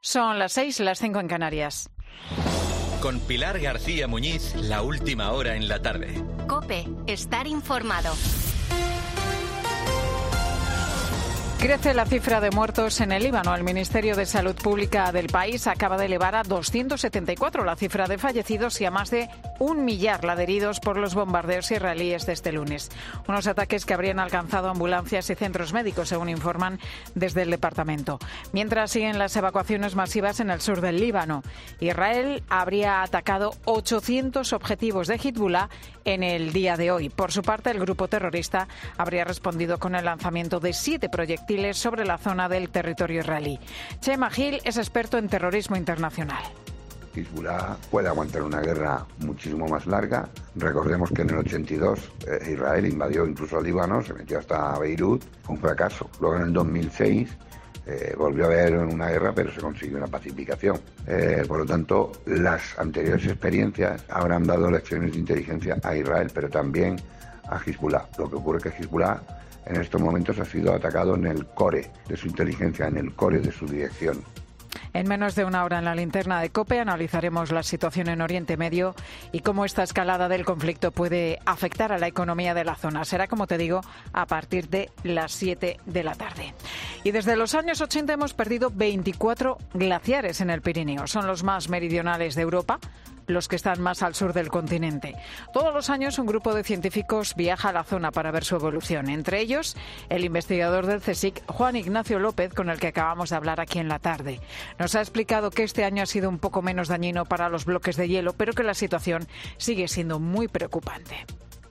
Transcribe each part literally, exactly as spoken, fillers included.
Son las seis, las cinco en Canarias. Con Pilar García Muñiz, la última hora en la tarde. COPE, estar informado. Crece la cifra de muertos en el Líbano. El Ministerio de Salud Pública del país acaba de elevar a doscientos setenta y cuatro la cifra de fallecidos y a más de un millar la de heridos por los bombardeos israelíes de este lunes. Unos ataques que habrían alcanzado ambulancias y centros médicos, según informan desde el departamento. Mientras siguen las evacuaciones masivas en el sur del Líbano, Israel habría atacado ochocientos objetivos de Hezbollah en el día de hoy. Por su parte, el grupo terrorista habría respondido con el lanzamiento de siete proyectiles sobre la zona del territorio israelí. Chema Gil es experto en terrorismo internacional. Hezbollah puede aguantar una guerra muchísimo más larga. Recordemos que en el ochenta y dos eh, Israel invadió incluso al Líbano, se metió hasta Beirut, fue un fracaso. Luego en el dos mil seis eh, volvió a haber una guerra, pero se consiguió una pacificación. Eh, por lo tanto, las anteriores experiencias habrán dado lecciones de inteligencia a Israel, pero también a Hezbollah. Lo que ocurre es que Hezbollah en estos momentos ha sido atacado en el core de su inteligencia, en el core de su dirección. En menos de una hora en la linterna de COPE analizaremos la situación en Oriente Medio y cómo esta escalada del conflicto puede afectar a la economía de la zona. Será, como te digo, a partir de las siete de la tarde. Y desde los años ochenta hemos perdido veinticuatro glaciares en el Pirineo. Son los más meridionales de Europa, los que están más al sur del continente. Todos los años un grupo de científicos viaja a la zona para ver su evolución. Entre ellos, el investigador del CSIC, Juan Ignacio López, con el que acabamos de hablar aquí en la tarde. Nos ha explicado que este año ha sido un poco menos dañino para los bloques de hielo, pero que la situación sigue siendo muy preocupante.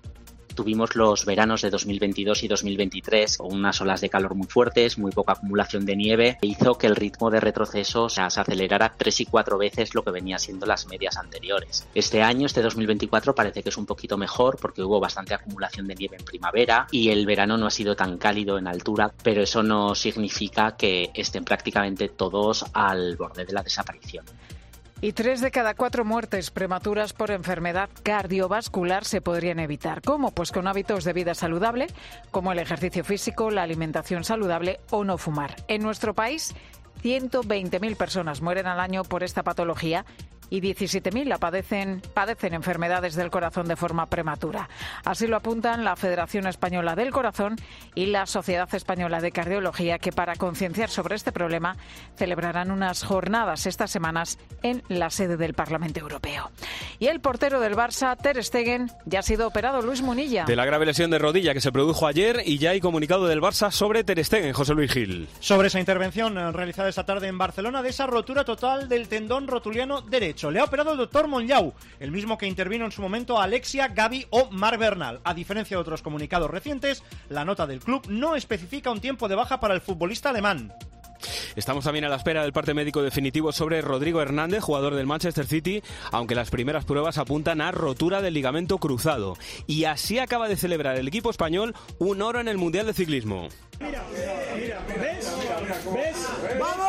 Tuvimos los veranos de dos mil veintidós y dos mil veintitrés con unas olas de calor muy fuertes, muy poca acumulación de nieve, e hizo que el ritmo de retroceso se acelerara tres y cuatro veces lo que venía siendo las medias anteriores. Este año, este dos mil veinticuatro, parece que es un poquito mejor porque hubo bastante acumulación de nieve en primavera y el verano no ha sido tan cálido en altura, pero eso no significa que estén prácticamente todos al borde de la desaparición. Y tres de cada cuatro muertes prematuras por enfermedad cardiovascular se podrían evitar. ¿Cómo? Pues con hábitos de vida saludable, como el ejercicio físico, la alimentación saludable o no fumar. En nuestro país, ciento veinte mil personas mueren al año por esta patología y diecisiete mil la padecen, padecen enfermedades del corazón de forma prematura. Así lo apuntan la Federación Española del Corazón y la Sociedad Española de Cardiología, que para concienciar sobre este problema celebrarán unas jornadas estas semanas en la sede del Parlamento Europeo. Y el portero del Barça, Ter Stegen, ya ha sido operado. Luis Munilla. De la grave lesión de rodilla que se produjo ayer, y ya hay comunicado del Barça sobre Ter Stegen. José Luis Gil. Sobre esa intervención realizada esta tarde en Barcelona, de esa rotura total del tendón rotuliano derecho. Le ha operado el doctor Monllau, el mismo que intervino en su momento a Alexia, Gavi o Marc Bernal. A diferencia de otros comunicados recientes, la nota del club no especifica un tiempo de baja para el futbolista alemán. Estamos también a la espera del parte médico definitivo sobre Rodrigo Hernández, jugador del Manchester City, aunque las primeras pruebas apuntan a rotura del ligamento cruzado. Y así acaba de celebrar el equipo español un oro en el Mundial de Ciclismo. Mira, mira, ¿ves? ¿Ves? ¡Vamos!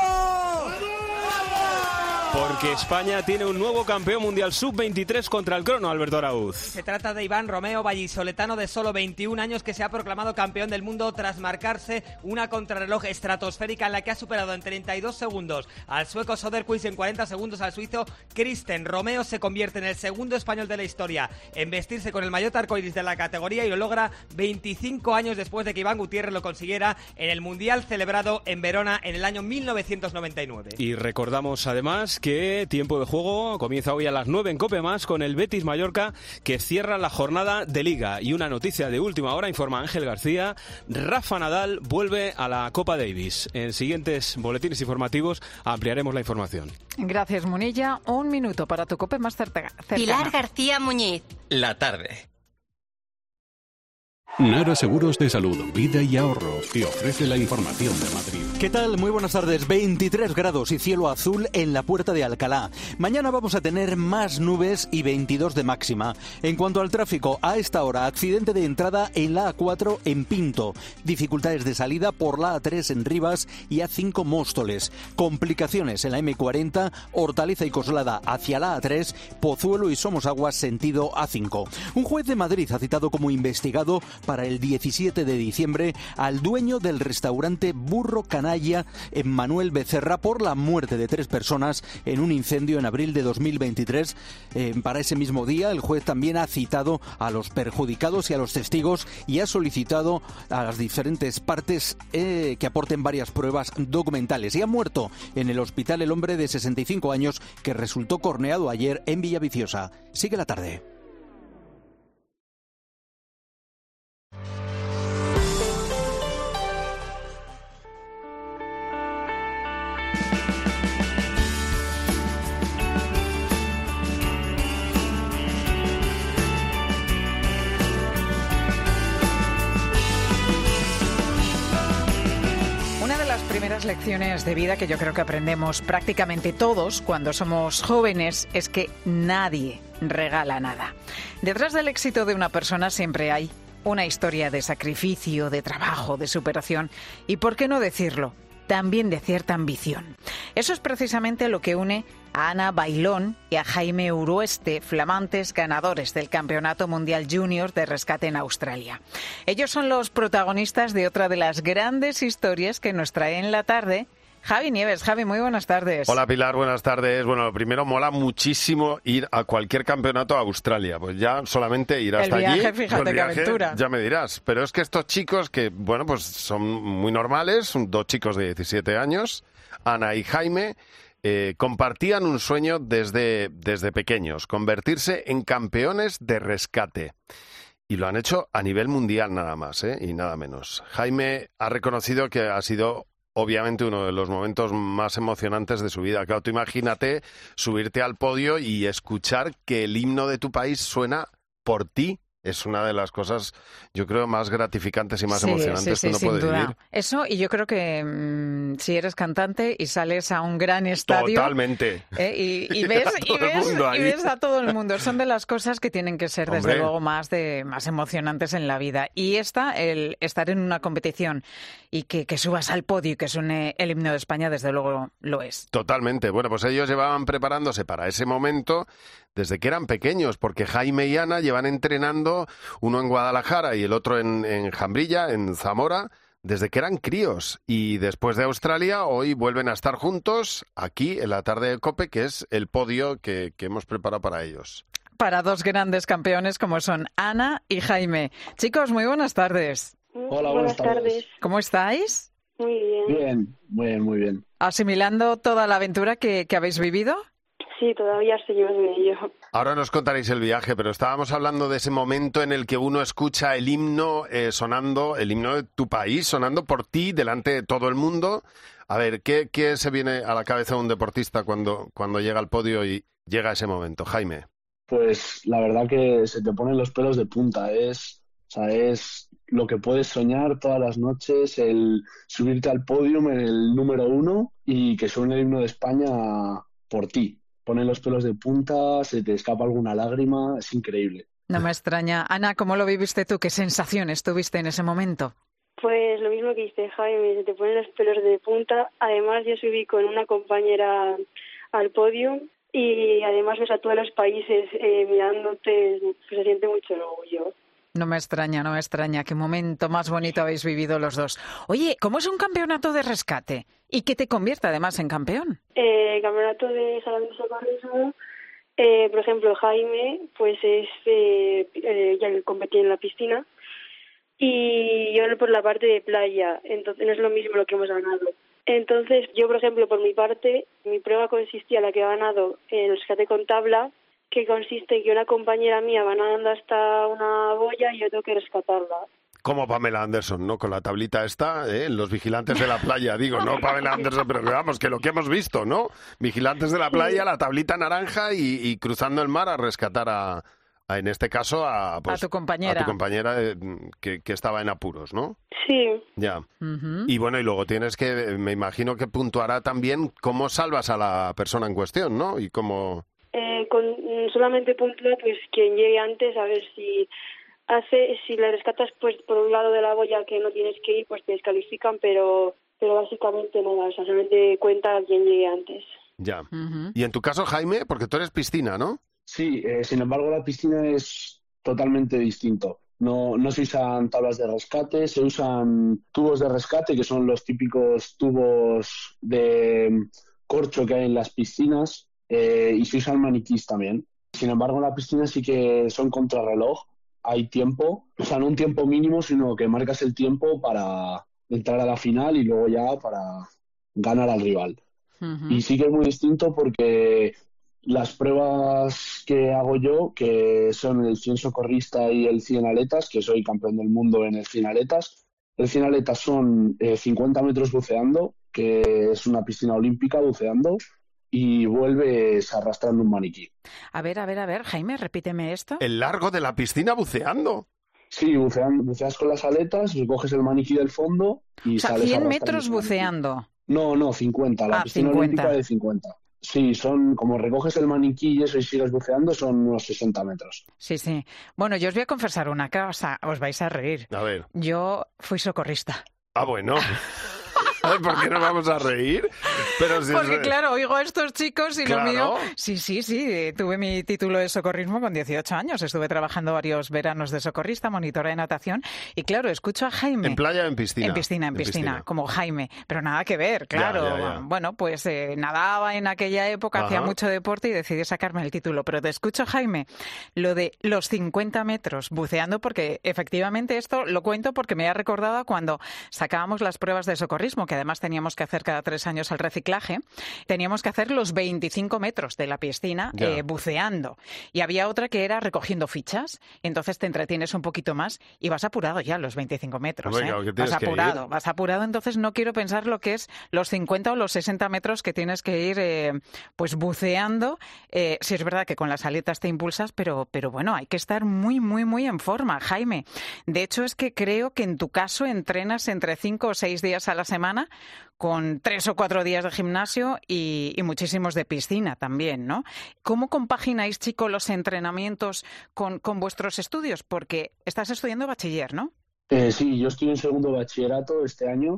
Porque España tiene un nuevo campeón mundial sub veintitrés contra el crono, Alberto Arauz. Se trata de Iván Romeo, vallisoletano de solo veintiún años, que se ha proclamado campeón del mundo tras marcarse una contrarreloj estratosférica en la que ha superado en treinta y dos segundos al sueco Soderquist y en cuarenta segundos al suizo Kristen. Romeo se convierte en el segundo español de la historia en vestirse con el maillot arcoiris de la categoría y lo logra veinticinco años después de que Iván Gutiérrez lo consiguiera en el mundial celebrado en Verona en el año mil novecientos noventa y nueve. Y recordamos además que tiempo de juego comienza hoy a las nueve en COPE Más con el Betis Mallorca, que cierra la jornada de Liga. Y una noticia de última hora, informa Ángel García: Rafa Nadal vuelve a la Copa Davis. En siguientes boletines informativos ampliaremos la información. Gracias, Munilla. Un minuto para tu COPE Más cercana. Pilar García Muñiz. La tarde. Nara Seguros de Salud, Vida y Ahorro te ofrece la información de Madrid. ¿Qué tal? Muy buenas tardes. veintitrés grados y cielo azul en la Puerta de Alcalá. Mañana vamos a tener más nubes y veintidós de máxima. En cuanto al tráfico, a esta hora, accidente de entrada en la A cuatro en Pinto. Dificultades de salida por la A tres en Rivas y A cinco Móstoles. Complicaciones en la eme cuarenta, Hortaleza y Coslada hacia la A tres, Pozuelo y Somosaguas sentido A cinco. Un juez de Madrid ha citado como investigado para el diecisiete de diciembre al dueño del restaurante Burro Canalla, Emmanuel Becerra, por la muerte de tres personas en un incendio en abril de dos mil veintitrés. Eh, para ese mismo día, el juez también ha citado a los perjudicados y a los testigos y ha solicitado a las diferentes partes eh, que aporten varias pruebas documentales. Y ha muerto en el hospital el hombre de sesenta y cinco años que resultó corneado ayer en Villaviciosa. Sigue la tarde. Primeras lecciones de vida que yo creo que aprendemos prácticamente todos cuando somos jóvenes es que nadie regala nada. Detrás del éxito de una persona siempre hay una historia de sacrificio, de trabajo, de superación y, ¿por qué no decirlo?, también de cierta ambición. Eso es precisamente lo que une a Ana Bailón y a Jaime Urueste, flamantes ganadores del Campeonato Mundial Junior de Rescate en Australia. Ellos son los protagonistas de otra de las grandes historias que nos trae en la tarde Javi Nieves. Javi, muy buenas tardes. Hola Pilar, buenas tardes. Bueno, lo primero, mola muchísimo ir a cualquier campeonato a Australia. Pues ya solamente ir hasta allí. El viaje, allí, fíjate qué aventura. Ya me dirás. Pero es que estos chicos que, bueno, pues son muy normales, son dos chicos de diecisiete años, Ana y Jaime, eh, compartían un sueño desde, desde pequeños, convertirse en campeones de rescate. Y lo han hecho a nivel mundial nada más, ¿eh? Y nada menos. Jaime ha reconocido que ha sido obviamente uno de los momentos más emocionantes de su vida. Claro, tú imagínate subirte al podio y escuchar que el himno de tu país suena por ti. Es una de las cosas, yo creo, más gratificantes y más sí, emocionantes sí, sí, que uno sin puede duda. vivir. Eso, y yo creo que mmm, si eres cantante y sales a un gran estadio... Totalmente. Eh, y, y, ves, y, ves, y ves a todo el mundo. Son de las cosas que tienen que ser, desde Hombre. luego, más, de, más emocionantes en la vida. Y esta, el estar en una competición y que, que subas al podio y que suene el himno de España, desde luego lo es. Totalmente. Bueno, pues ellos llevaban preparándose para ese momento desde que eran pequeños, porque Jaime y Ana llevan entrenando, uno en Guadalajara y el otro en, en Jambrilla, en Zamora, desde que eran críos. Y después de Australia, hoy vuelven a estar juntos aquí en la tarde de COPE, que es el podio que, que hemos preparado para ellos. Para dos grandes campeones como son Ana y Jaime. Chicos, muy buenas tardes. Hola, buenas tardes. ¿Cómo estáis? Muy bien. Bien, muy bien, muy bien. ¿Asimilando toda la aventura que, que habéis vivido? Sí, todavía seguimos en ello. Ahora nos contaréis el viaje, pero estábamos hablando de ese momento en el que uno escucha el himno eh, sonando, el himno de tu país, sonando por ti, delante de todo el mundo. A ver, ¿qué, qué se viene a la cabeza de un deportista cuando, cuando llega al podio y llega ese momento? Jaime. Pues la verdad que se te ponen los pelos de punta. Es, o sea, es lo que puedes soñar todas las noches, el subirte al podio en el número uno y que suene el himno de España por ti. Ponen los pelos de punta, se te escapa alguna lágrima, es increíble. No me extraña. Ana, ¿cómo lo viviste tú? ¿Qué sensaciones tuviste en ese momento? Pues lo mismo que dice Jaime, se te ponen los pelos de punta. Además, yo subí con una compañera al podio y además ves a todos los países eh, mirándote, pues se siente mucho orgullo. No me extraña, no me extraña. Qué momento más bonito habéis vivido los dos. Oye, ¿cómo es un campeonato de rescate? ¿Y qué te convierte además en campeón? Eh, campeonato de salón de socorrismo, eh, por ejemplo, Jaime, pues es eh, eh, ya competí en la piscina y yo por la parte de playa, entonces no es lo mismo lo que hemos ganado. Entonces, yo, por ejemplo, por mi parte, mi prueba consistía en la que he ganado en el rescate con tabla, que consiste en que una compañera mía va nadando hasta una boya y yo tengo que rescatarla. Como Pamela Anderson, ¿no? Con la tablita esta, ¿eh? Los vigilantes de la playa, digo, no Pamela Anderson, pero vamos, que lo que hemos visto, ¿no? Vigilantes de la playa, la tablita naranja y, y cruzando el mar a rescatar a, a en este caso, a, pues, a tu compañera, a tu compañera eh, que, que estaba en apuros, ¿no? Sí. Ya. Uh-huh. Y bueno, y luego tienes que, me imagino que puntuará también cómo salvas a la persona en cuestión, ¿no? Y cómo... Eh, con, solamente puntúa pues quien llegue antes, a ver si hace, si le rescatas pues por un lado de la boya que no tienes que ir, pues te descalifican, pero pero básicamente nada, o sea, solamente cuenta quien llegue antes. Ya. Uh-huh. Y en tu caso, Jaime, porque tú eres piscina, ¿no? Sí, eh, sin embargo la piscina es totalmente distinto. No, no se usan tablas de rescate, se usan tubos de rescate, que son los típicos tubos de corcho que hay en las piscinas, eh, y se usan maniquís también. Sin embargo, en la piscina sí que son contrarreloj, hay tiempo, o sea, no un tiempo mínimo, sino que marcas el tiempo para entrar a la final y luego ya para ganar al rival. Uh-huh. Y sí que es muy distinto porque las pruebas que hago yo, que son el cien socorrista y el cien aletas, que soy campeón del mundo en el cien aletas, el cien aletas son eh, cincuenta metros buceando, que es una piscina olímpica buceando, y vuelves arrastrando un maniquí. A ver, a ver, a ver, Jaime, repíteme esto. ¿El largo de la piscina buceando? Sí, buceando, buceas con las aletas, recoges el maniquí del fondo y o sea, sales cien metros buceando. No, no, cincuenta, la ah, piscina cincuenta. Olímpica de cincuenta. Sí, son, como recoges el maniquí y eso y sigues buceando, son unos sesenta metros. Sí, sí. Bueno, yo os voy a confesar una cosa, os vais a reír. A ver. Yo fui socorrista. Ah, bueno. ¿Por qué no vamos a reír? Pero si Porque es... claro, oigo a estos chicos y claro. lo mío... Sí, sí, sí, tuve mi título de socorrismo con dieciocho años. Estuve trabajando varios veranos de socorrista, monitora de natación. Y claro, escucho a Jaime... ¿En playa o en piscina? En piscina, en, en piscina, piscina, como Jaime. Pero nada que ver, claro. Ya, ya, ya. Bueno, pues eh, nadaba en aquella época, Ajá. hacía mucho deporte y decidí sacarme el título. Pero te escucho, Jaime, lo de los cincuenta metros buceando, porque efectivamente esto lo cuento porque me ha recordado a cuando sacábamos las pruebas de socorrismo, que además teníamos que hacer cada tres años el reciclaje, teníamos que hacer los veinticinco metros de la piscina eh, buceando. Y había otra que era recogiendo fichas, entonces te entretienes un poquito más y vas apurado ya los veinticinco metros. Venga, ¿eh? Vas apurado, vas apurado, entonces no quiero pensar lo que es los cincuenta o los sesenta metros que tienes que ir eh, pues buceando. Eh, sí es verdad que con las aletas te impulsas, pero, pero bueno, hay que estar muy, muy, muy en forma, Jaime. De hecho, es que creo que en tu caso entrenas entre cinco o seis días a la semana, con tres o cuatro días de gimnasio y, y muchísimos de piscina también, ¿no? ¿Cómo compagináis, chicos, los entrenamientos con, con vuestros estudios? Porque estás estudiando bachiller, ¿no? Eh, sí, yo estoy en segundo de bachillerato este año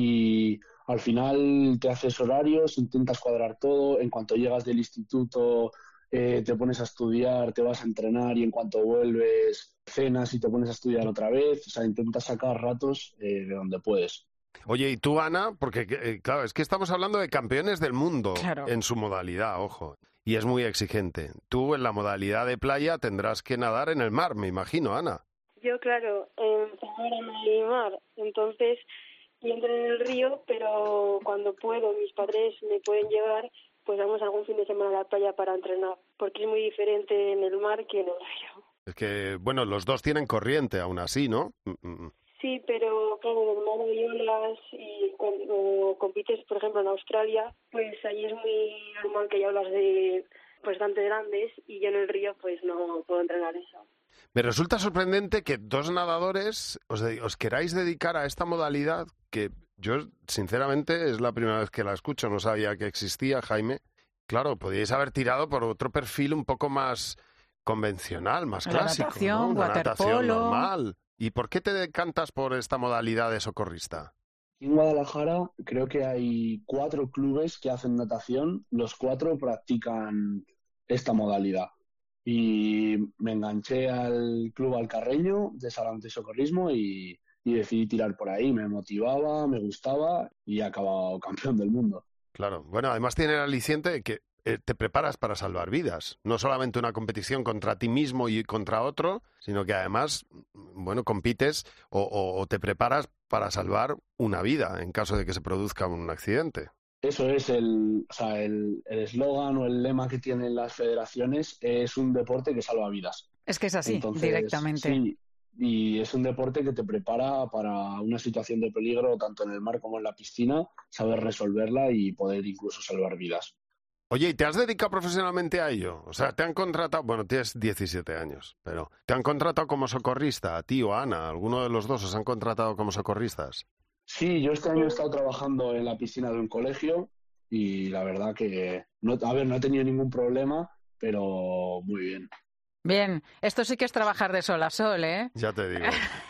y al final te haces horarios, intentas cuadrar todo. En cuanto llegas del instituto eh, te pones a estudiar, te vas a entrenar y en cuanto vuelves cenas y te pones a estudiar otra vez. O sea, intentas sacar ratos eh, de donde puedes. Oye, ¿y tú, Ana? Porque, eh, claro, es que estamos hablando de campeones del mundo claro. en su modalidad, ojo. Y es muy exigente. Tú, en la modalidad de playa, tendrás que nadar en el mar, me imagino, Ana. Yo, claro, en Zamora no hay mar. Entonces, yo entro en el río, pero cuando puedo, mis padres me pueden llevar, pues vamos algún fin de semana a la playa para entrenar. Porque es muy diferente en el mar que en el río. Es que, bueno, los dos tienen corriente aún así, ¿no? Mm-mm. Sí, pero claro, en el mar hay olas y cuando compites, por ejemplo, en Australia, pues ahí es muy normal que hay olas de pues bastante grandes y yo en el río pues no puedo entrenar eso. Me resulta sorprendente que dos nadadores os, de, os queráis dedicar a esta modalidad que yo, sinceramente, es la primera vez que la escucho, no sabía que existía, Jaime. Claro, podíais haber tirado por otro perfil un poco más convencional, más la clásico, natación, ¿no? Una natación waterpolo. normal. ¿Y por qué te decantas por esta modalidad de socorrista? En Guadalajara creo que hay cuatro clubes que hacen natación, los cuatro practican esta modalidad. Y me enganché al Club Alcarreño de Salante y Socorrismo y, y decidí tirar por ahí. Me motivaba, me gustaba y he acabado campeón del mundo. Claro, bueno, además tiene el aliciente que eh, te preparas para salvar vidas. No solamente una competición contra ti mismo y contra otro, sino que además, bueno, compites o, o, o te preparas para salvar una vida en caso de que se produzca un accidente. Eso es el, o sea, el eslogan o el lema que tienen las federaciones, es un deporte que salva vidas. Es que es así, Entonces, directamente. Sí, y es un deporte que te prepara para una situación de peligro tanto en el mar como en la piscina, saber resolverla y poder incluso salvar vidas. Oye, ¿y te has dedicado profesionalmente a ello? O sea, te han contratado, bueno, tienes diecisiete años, pero ¿te han contratado como socorrista, a ti o a Ana? ¿Alguno de los dos os han contratado como socorristas? Sí, yo este año he estado trabajando en la piscina de un colegio y la verdad que, no, a ver, no he tenido ningún problema, pero muy bien. Bien, esto sí que es trabajar de sol a sol, ¿eh? Ya te digo.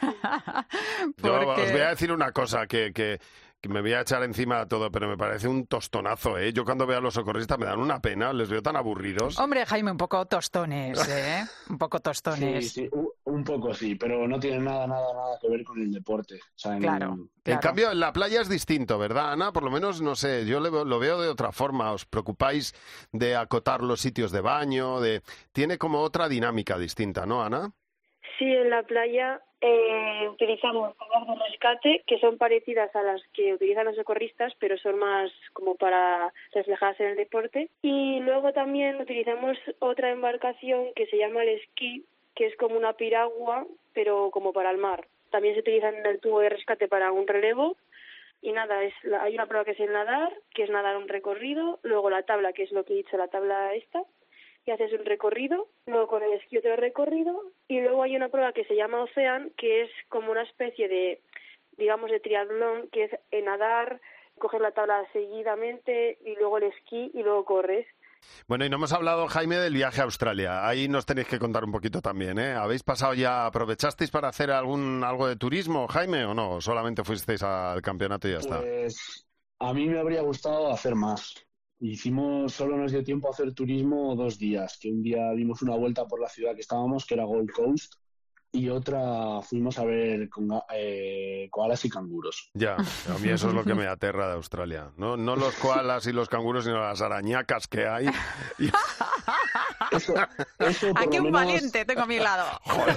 Porque... Yo os voy a decir una cosa que... que... que me voy a echar encima a todo, pero me parece un tostonazo, ¿eh? Yo cuando veo a los socorristas me dan una pena, les veo tan aburridos. Hombre, Jaime, un poco tostones, ¿eh? Un poco tostones. Sí, sí. Hubo Un poco sí, pero no tiene nada, nada, nada que ver con el deporte. O sea, en, Claro. En Claro. cambio, en la playa es distinto, ¿verdad, Ana? Por lo menos, no sé, yo lo veo, lo veo de otra forma. ¿Os preocupáis de acotar los sitios de baño? De... Tiene como otra dinámica distinta, ¿no, Ana? Sí, en la playa eh, utilizamos tablas de rescate que son parecidas a las que utilizan los socorristas, pero son más como para reflejarse en el deporte. Y luego también utilizamos otra embarcación que se llama el esquí, que es como una piragua, pero como para el mar. También se utiliza en el tubo de rescate para un relevo. Y nada, es la, hay una prueba que es el nadar, que es nadar un recorrido, luego la tabla, que es lo que he dicho, la tabla esta, y haces un recorrido, luego con el esquí otro recorrido, y luego hay una prueba que se llama Ocean, que es como una especie de, digamos, de triatlón, que es en nadar, coger la tabla seguidamente, y luego el esquí, y luego corres. Bueno, y no hemos hablado, Jaime, del viaje a Australia. Ahí nos tenéis que contar un poquito también, ¿eh? ¿Habéis pasado ya, aprovechasteis para hacer algún algo de turismo, Jaime, o no? ¿Solamente fuisteis al campeonato y ya está? Pues a mí me habría gustado hacer más. Hicimos, solo nos dio tiempo a hacer turismo dos días, que un día dimos una vuelta por la ciudad que estábamos, que era Gold Coast, y otra fuimos a ver con, eh, koalas y canguros. Ya, a mí eso es lo que me aterra de Australia. No, no los koalas y los canguros, sino las arañacas que hay. Y... Eso, eso por Aquí lo un menos... valiente tengo a mi lado.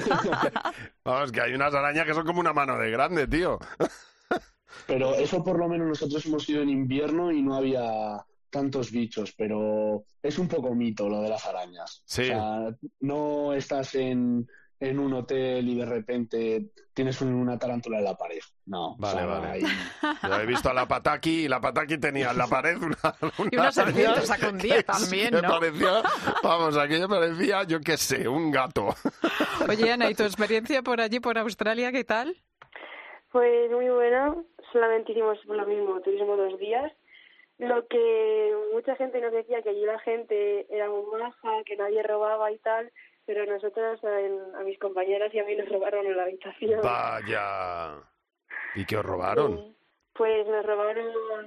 Vamos, que hay unas arañas que son como una mano de grande, tío. Pero eso por lo menos nosotros hemos ido en invierno y no había tantos bichos, pero es un poco mito lo de las arañas. Sí. O sea, no estás en, en un hotel y de repente tienes un- una tarántula en la pared. No. Vale, o sea, vale. hay- Yo he visto a la Pataki y la Pataki tenía en la pared una... Y una serpiente araña sacundía que también, me ¿no? parecía, vamos, aquello parecía, yo qué sé, un gato. Oye, Ana, ¿y tu experiencia por allí, por Australia, qué tal? Pues muy buena, solamente hicimos lo mismo, turismo dos días. Lo que mucha gente nos decía que allí la gente era muy maja, que nadie robaba y tal, pero nosotros, en- a mis compañeras y a mí nos robaron en la habitación. Vaya. ¿Y qué os robaron? Pues nos robaron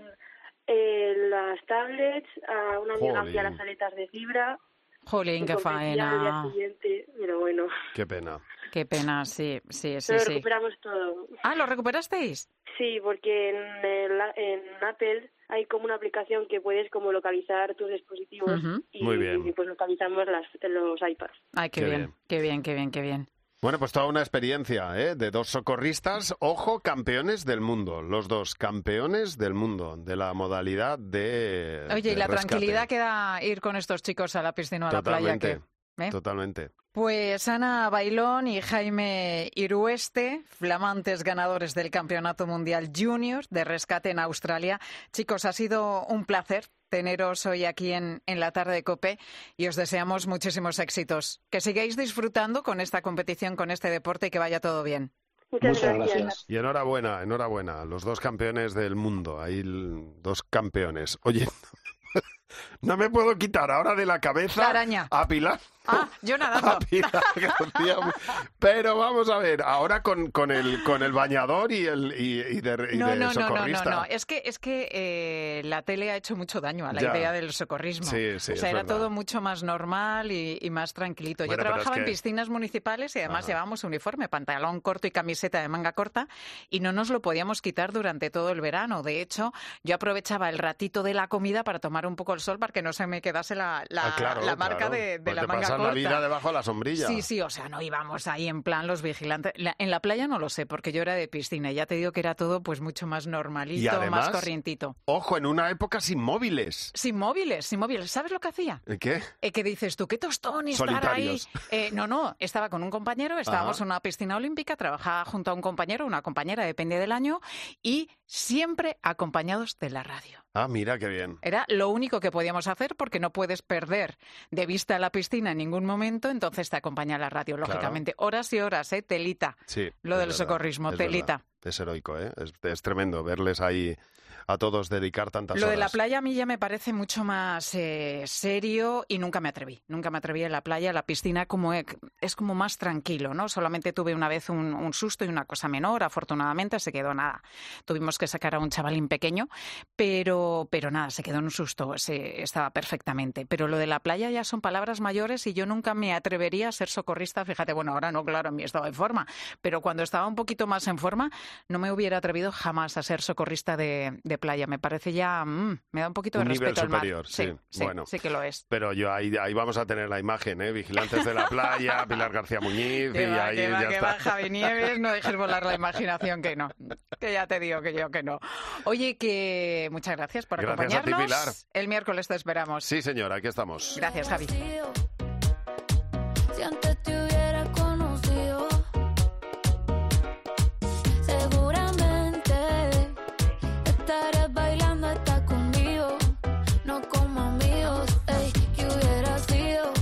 eh, las tablets, a una amiga Jolín. hacía las aletas de fibra. Jolín, que qué competía al día faena. siguiente, pero bueno, Qué pena. Qué pena, sí, sí, sí, pero sí. recuperamos todo. Ah, ¿lo recuperasteis? Sí, porque en, el- en Apple hay como una aplicación que puedes como localizar tus dispositivos Ujú. y, Muy bien. y pues localizamos las, los iPads. Ay, qué, Qué bien, bien. qué bien, qué bien, qué bien. Bueno, pues toda una experiencia, ¿eh? De dos socorristas, ojo, campeones del mundo. Los dos campeones del mundo, de la modalidad de Oye, y de la rescate. tranquilidad que da ir con estos chicos a la piscina o a la playa. Totalmente, ¿Qué? ¿Eh? totalmente. Pues Ana Bailón y Jaime Irueste, flamantes ganadores del Campeonato Mundial Junior de Rescate en Australia. Chicos, ha sido un placer teneros hoy aquí en, en la tarde de COPE y os deseamos muchísimos éxitos. Que sigáis disfrutando con esta competición, con este deporte y que vaya todo bien. Muchas, Muchas gracias. gracias. Y enhorabuena, enhorabuena. Los dos campeones del mundo, ahí l- dos campeones. Oye, no me puedo quitar ahora de la cabeza La araña. a Pilar. Ah, yo nadando. A Pilar García. Pero vamos a ver, ahora con, con el con el bañador y el y, y de, y No, de no, no, no, no, socorrista. no. Es que, es que eh, la tele ha hecho mucho daño a la Ya. idea del socorrismo. Sí, sí, o sea, es era verdad. todo mucho más normal y, y más tranquilito. Bueno, Yo pero trabajaba es en que- piscinas municipales y además Ajá. llevábamos uniforme, pantalón corto y camiseta de manga corta y no nos lo podíamos quitar durante todo el verano. De hecho, yo aprovechaba el ratito de la comida para tomar un poco el sol para que no se me quedase la, la, Ah, claro, la marca claro. de, de Pues la te manga pasas corta. la vida debajo de la sombrilla. Sí, sí, o sea, no íbamos ahí en plan los vigilantes. La- en la playa no lo sé, porque yo era de piscina y ya te digo que era todo pues mucho más normalito, Y además, más corrientito. ojo, en una época sin móviles. Sin móviles, sin móviles. ¿Sabes lo que hacía? ¿El qué? Eh, que dices tú, qué tostón estar ahí. Solitarios. Eh, no, no, estaba con un compañero, estábamos Ajá. en una piscina olímpica, trabajaba junto a un compañero, una compañera, depende del año, y siempre acompañados de la radio. Ah, mira qué bien. Era lo único que podíamos hacer porque no puedes perder de vista la piscina en ningún momento, entonces te acompaña la radio, Claro. lógicamente. Horas y horas, ¿eh? Telita. Sí. Lo es del verdad, socorrismo, es telita. verdad. Es heroico, ¿eh? Es, es tremendo verles ahí a todos dedicar tantas Lo horas. de la playa a mí ya me parece mucho más eh, serio y nunca me atreví. Nunca me atreví en la playa. La piscina como es, es como más tranquilo, ¿no? Solamente tuve una vez un, un susto y una cosa menor. Afortunadamente se quedó nada. Tuvimos que sacar a un chavalín pequeño, pero, pero nada, se quedó en un susto. Se, estaba perfectamente. Pero lo de la playa ya son palabras mayores y yo nunca me atrevería a ser socorrista. Fíjate, bueno, ahora no, claro, en mi estado de forma. Pero cuando estaba un poquito más en forma, no me hubiera atrevido jamás a ser socorrista de, de playa. Me parece ya, mmm, me da un poquito de Un nivel respeto al mar. superior, sí. Sí, sí, Bueno, sí que lo es. Pero yo ahí, ahí vamos a tener la imagen, ¿eh? Vigilantes de la playa, Pilar García Muñiz, Que y va, ahí que va, ya que está. va, Javi Nieves, no dejes volar la imaginación, que no. Que ya te digo que yo que no. Oye, que muchas gracias por Gracias a ti, acompañarnos. Pilar. El miércoles te esperamos. Sí, señor, aquí estamos. Gracias, Javi. Si antes te hubiera conocido, seguramente estarías bailando hasta conmigo, no como amigos. Ey, ¿qué hubiera sido?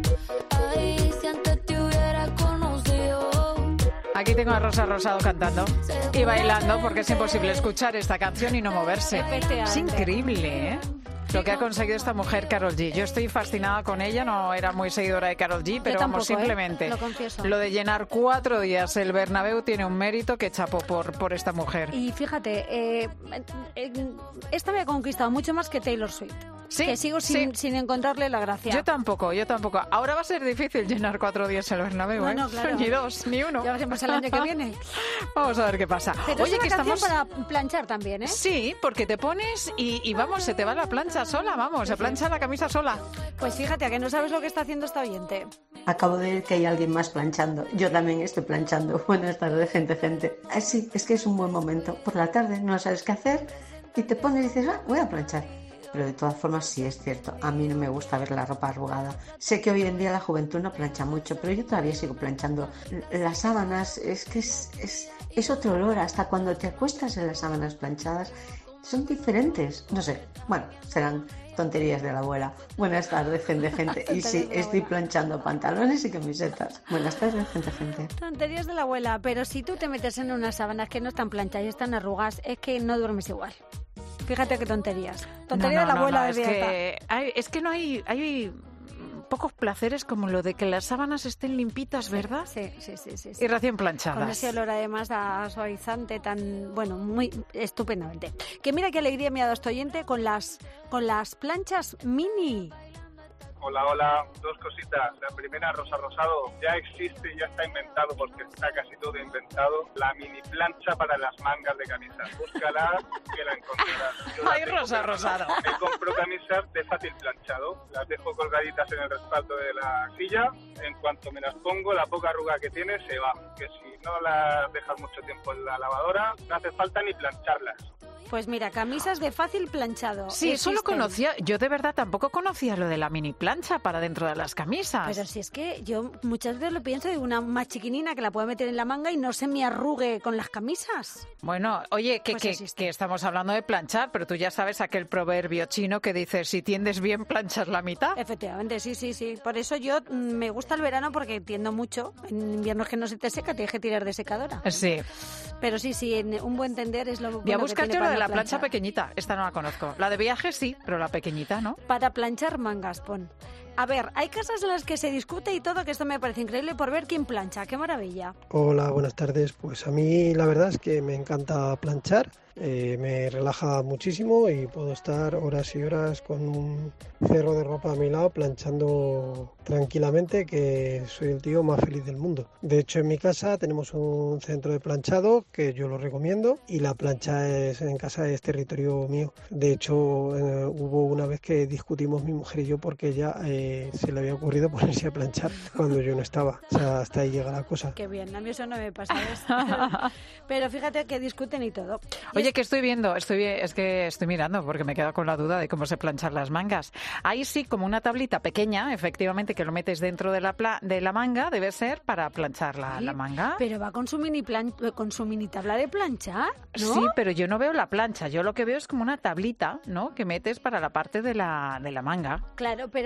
Ay, si antes te hubiera conocido. Aquí tengo a Rosa Rosado cantando y bailando porque es imposible escuchar esta canción y no moverse. Es increíble, ¿eh? Lo que ha conseguido esta mujer, Karol G. Yo estoy fascinada con ella, no era muy seguidora de Karol G, pero tampoco, vamos, simplemente ¿eh? Lo confieso. lo de llenar cuatro días el Bernabéu tiene un mérito que chapo por, por esta mujer. Y fíjate, eh, eh, esta me ha conquistado mucho más que Taylor Swift. Sí, que sigo sin, sí. sin encontrarle la gracia. Yo tampoco, yo tampoco. Ahora va a ser difícil llenar cuatro días el Bernabéu, Bueno, ¿eh? claro. Ni dos, ni uno. Ya veremos el año que viene. Vamos a ver qué pasa. Pero Oye, es una que canción estamos... para planchar también, ¿eh? Sí, porque te pones y, y vamos, se te va la plancha sola, vamos, se plancha la camisa sola. Pues fíjate, a que no sabes lo que está haciendo esta oyente. Acabo de ver que hay alguien más planchando. Yo también estoy planchando. Buenas tardes, gente, gente. Ah, sí, es que es un buen momento. Por la tarde no sabes qué hacer y te pones y dices, ah, voy a planchar. Pero de todas formas sí es cierto, a mí no me gusta ver la ropa arrugada. Sé que hoy en día la juventud no plancha mucho, pero yo todavía sigo planchando. Las sábanas, es que es, es, es otro olor, hasta cuando te acuestas en las sábanas planchadas, son diferentes. No sé, bueno, serán tonterías de la abuela. Buenas tardes, gente, gente. Y sí, estoy planchando pantalones y camisetas. Buenas tardes, gente, gente. Tonterías de la abuela, pero si tú te metes en unas sábanas que no están planchadas y están arrugadas, es que no duermes igual. Fíjate qué tonterías. Tontería No, no, de la abuela no, no, de es Beata. que, hay, es que no hay, hay pocos placeres como lo de que las sábanas estén limpitas, ¿verdad? Sí, sí, sí, sí, sí. Y recién Con planchadas. ese olor además a suavizante tan, bueno, muy estupendamente. Que mira qué alegría me ha dado este oyente con las, con las planchas mini. Hola, hola, dos cositas. La primera, Rosa Rosado, ya existe y ya está inventado, porque está casi todo inventado, la mini plancha para las mangas de camisas. Búscala, que la encontrarás. Yo la Ay, tengo, Rosa pero Rosado. Me compro camisas de fácil planchado, las dejo colgaditas en el respaldo de la silla, en cuanto me las pongo, la poca arruga que tiene se va, que si no las dejas mucho tiempo en la lavadora, no hace falta ni plancharlas. Pues mira, camisas de fácil planchado. Sí, eso lo existen. conocía. Yo de verdad tampoco conocía lo de la mini plancha para dentro de las camisas. Pero si es que yo muchas veces lo pienso de una más chiquinina que la puedo meter en la manga y no se me arrugue con las camisas. Bueno, oye, que, Pues que, existe. que estamos hablando de planchar, pero tú ya sabes aquel proverbio chino que dice, si tiendes bien, planchas la mitad. Efectivamente, sí, sí, sí. Por eso yo mm, me gusta el verano porque tiendo mucho. En invierno es que no se te seca, tienes que tirar de secadora. Sí. Pero sí, sí, en un buen tender es lo bueno Voy a que buscar tiene yo la para de no la plancha planchar. pequeñita. Esta no la conozco. La de viaje sí, pero la pequeñita no. Para planchar mangas, pon. A ver, hay casas en las que se discute y todo, que esto me parece increíble por ver quién plancha. ¡Qué maravilla! Hola, buenas tardes. Pues a mí la verdad es que me encanta planchar, eh, me relaja muchísimo y puedo estar horas y horas con un cerro de ropa a mi lado planchando tranquilamente, que soy el tío más feliz del mundo. De hecho, en mi casa tenemos un centro de planchado que yo lo recomiendo y la plancha es en casa es territorio mío. De hecho, eh, hubo una vez que discutimos mi mujer y yo porque ella eh, se le había ocurrido ponerse a planchar cuando yo no estaba. O sea, hasta ahí llega la cosa. Qué bien, a mí eso no me pasa. ¿Ves? Pero fíjate que discuten y todo. Y Oye, es- que estoy viendo, estoy vi- es que estoy mirando porque me he quedado con la duda de cómo se planchan las mangas. Ahí sí, como una tablita pequeña, efectivamente, que lo metes dentro de la pla- de la manga, debe ser para planchar la, la manga. Pero va con su mini plan, con su mini tabla de planchar, ¿no? Sí, pero yo no veo la plancha. Yo lo que veo es como una tablita, ¿no? Que metes para la parte de la, de la manga. Claro, pero, pero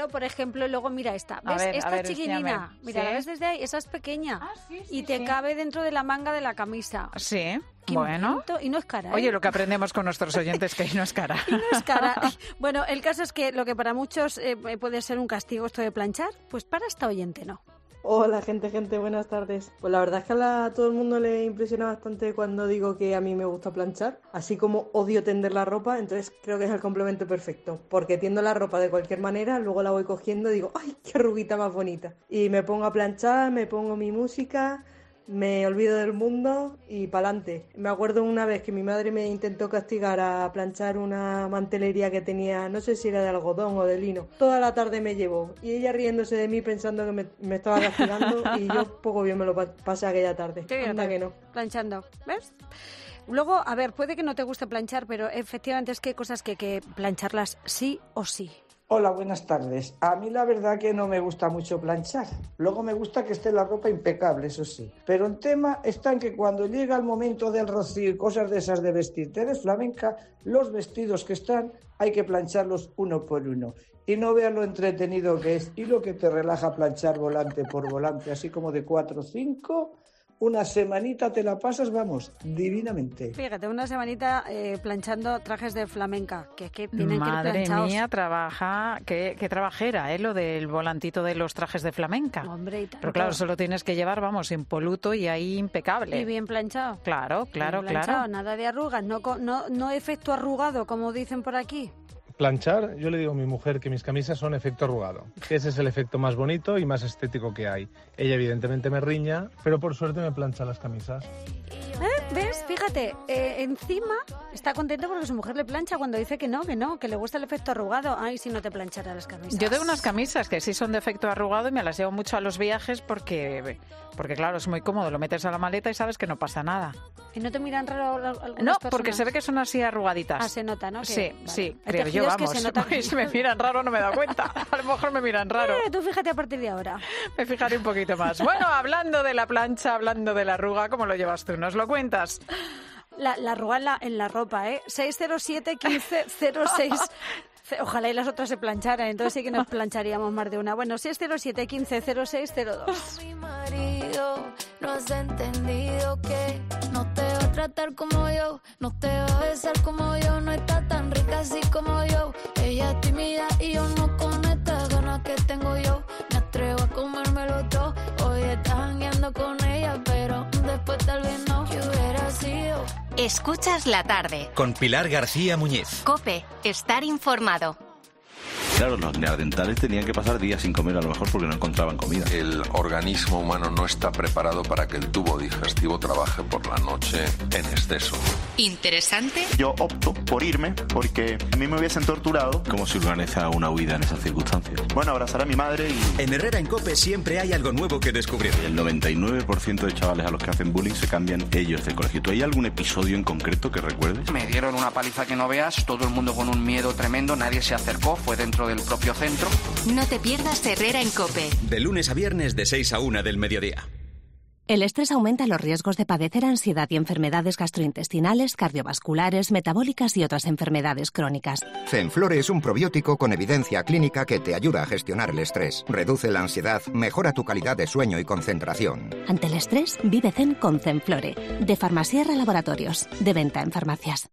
Pero, por ejemplo, luego mira esta. A ¿Ves? ver, a esta ver, chiquinina. enséñame. Mira, ¿Sí? ¿la ves desde ahí? Esa es pequeña. y te sí. cabe dentro de la manga de la camisa. Sí, Qué bueno. bonito. Y no es cara, ¿eh? Oye, lo que aprendemos con nuestros oyentes que no es cara. No es cara. Bueno, el caso es que lo que para muchos eh, puede ser un castigo esto de planchar, pues para esta oyente no. Hola gente, gente, buenas tardes. Pues la verdad es que a, la- a todo el mundo le impresiona bastante cuando digo que a mí me gusta planchar, así como odio tender la ropa, entonces creo que es el complemento perfecto, porque tiendo la ropa de cualquier manera, luego la voy cogiendo y digo, ¡ay, qué arruguita más bonita! Y me pongo a planchar, me pongo mi música, me olvido del mundo y pa'lante. Me acuerdo una vez que mi madre me intentó castigar a planchar una mantelería que tenía, no sé si era de algodón o de lino. Toda la tarde me llevó y ella riéndose de mí pensando que me, me estaba castigando y yo poco bien me lo pa- pasé aquella tarde. Anda que no. Planchando, ¿ves? Luego, a ver, puede que no te guste planchar, pero efectivamente es que hay cosas que hay que plancharlas sí o sí. Hola, buenas tardes. A mí la verdad que no me gusta mucho planchar. Luego me gusta que esté la ropa impecable, eso sí. Pero el tema está en que cuando llega el momento del rocío y cosas de esas de vestirte de flamenca, los vestidos que están hay que plancharlos uno por uno. Y no veas lo entretenido que es y lo que te relaja planchar volante por volante, así como de cuatro o cinco. Una semanita te la pasas, vamos, divinamente. Fíjate, una semanita eh, planchando trajes de flamenca, que es que tienen Madre que ir planchados. mía, trabaja, qué, qué trabajera, ¿eh? Lo del volantito de los trajes de flamenca. Hombre, y tanto. Pero claro, solo tienes que llevar, vamos, impoluto y ahí impecable. Y bien planchado. Claro, claro, Bien planchado, claro. nada de arrugas, no, co- no, no efecto arrugado, como dicen por aquí. Planchar, yo le digo a mi mujer que mis camisas son efecto arrugado, que ese es el efecto más bonito y más estético que hay. Ella evidentemente me riña, pero por suerte me plancha las camisas. ¿Eh? ¿Ves? Fíjate, eh, encima está contento porque su mujer le plancha cuando dice que no, que no, que le gusta el efecto arrugado. Ay, si no te planchara las camisas. Yo tengo unas camisas que sí son de efecto arrugado y me las llevo mucho a los viajes porque, porque claro, es muy cómodo. Lo metes a la maleta y sabes que no pasa nada. ¿Y no te miran raro al- algunas No, personas? porque se ve que son así arrugaditas. Ah, se nota, ¿no? Que- Sí, vale. sí, Hay creo yo, tejidos que vamos. se notan. Y si me miran raro no me da cuenta. A lo mejor me miran raro. Eh, tú fíjate a partir de ahora. Me fijaré un poquito más. Bueno, hablando de la plancha, hablando de la arruga, ¿cómo lo llevas tú? ¿Nos lo cuentas? La, la arruga en la, en la ropa, ¿eh? seis cero siete, quince cero seis. Ojalá y las otras se plancharan, entonces sí que nos plancharíamos más de una. Bueno, seis cero siete, quince cero seis cero dos. Mi marido, no has entendido que no te va a tratar como yo, no te va a besar como yo, no está tan rica así como yo. Ella es tímida y yo no con estas ganas que tengo yo. Me atrevo a comérmelo todo. Hoy estás jangueando con ella, pero después tal vez no. ¿Qué hubiera sido? Escuchas la tarde. Con Pilar García Muñiz. Cope, estar informado. Claro, los neandertales tenían que pasar días sin comer a lo mejor porque no encontraban comida. El organismo humano no está preparado para que el tubo digestivo trabaje por la noche en exceso. ¿Interesante? Yo opto por irme porque a mí me hubiesen torturado. ¿Cómo se organiza una huida en esas circunstancias? Bueno, abrazar a mi madre y... En Herrera en Cope siempre hay algo nuevo que descubrir. El noventa y nueve por ciento de chavales a los que hacen bullying se cambian ellos de colegio. ¿Tú hay algún episodio en concreto que recuerdes? Me dieron una paliza que no veas, todo el mundo con un miedo tremendo, nadie se acercó, fue dentro del propio centro. No te pierdas Herrera en Cope. De lunes a viernes de seis a una del mediodía. El estrés aumenta los riesgos de padecer ansiedad y enfermedades gastrointestinales, cardiovasculares, metabólicas y otras enfermedades crónicas. Zenflore es un probiótico con evidencia clínica que te ayuda a gestionar el estrés, reduce la ansiedad, mejora tu calidad de sueño y concentración. Ante el estrés, vive Zen con Zenflore, de Farmasierra Laboratorios, de venta en farmacias.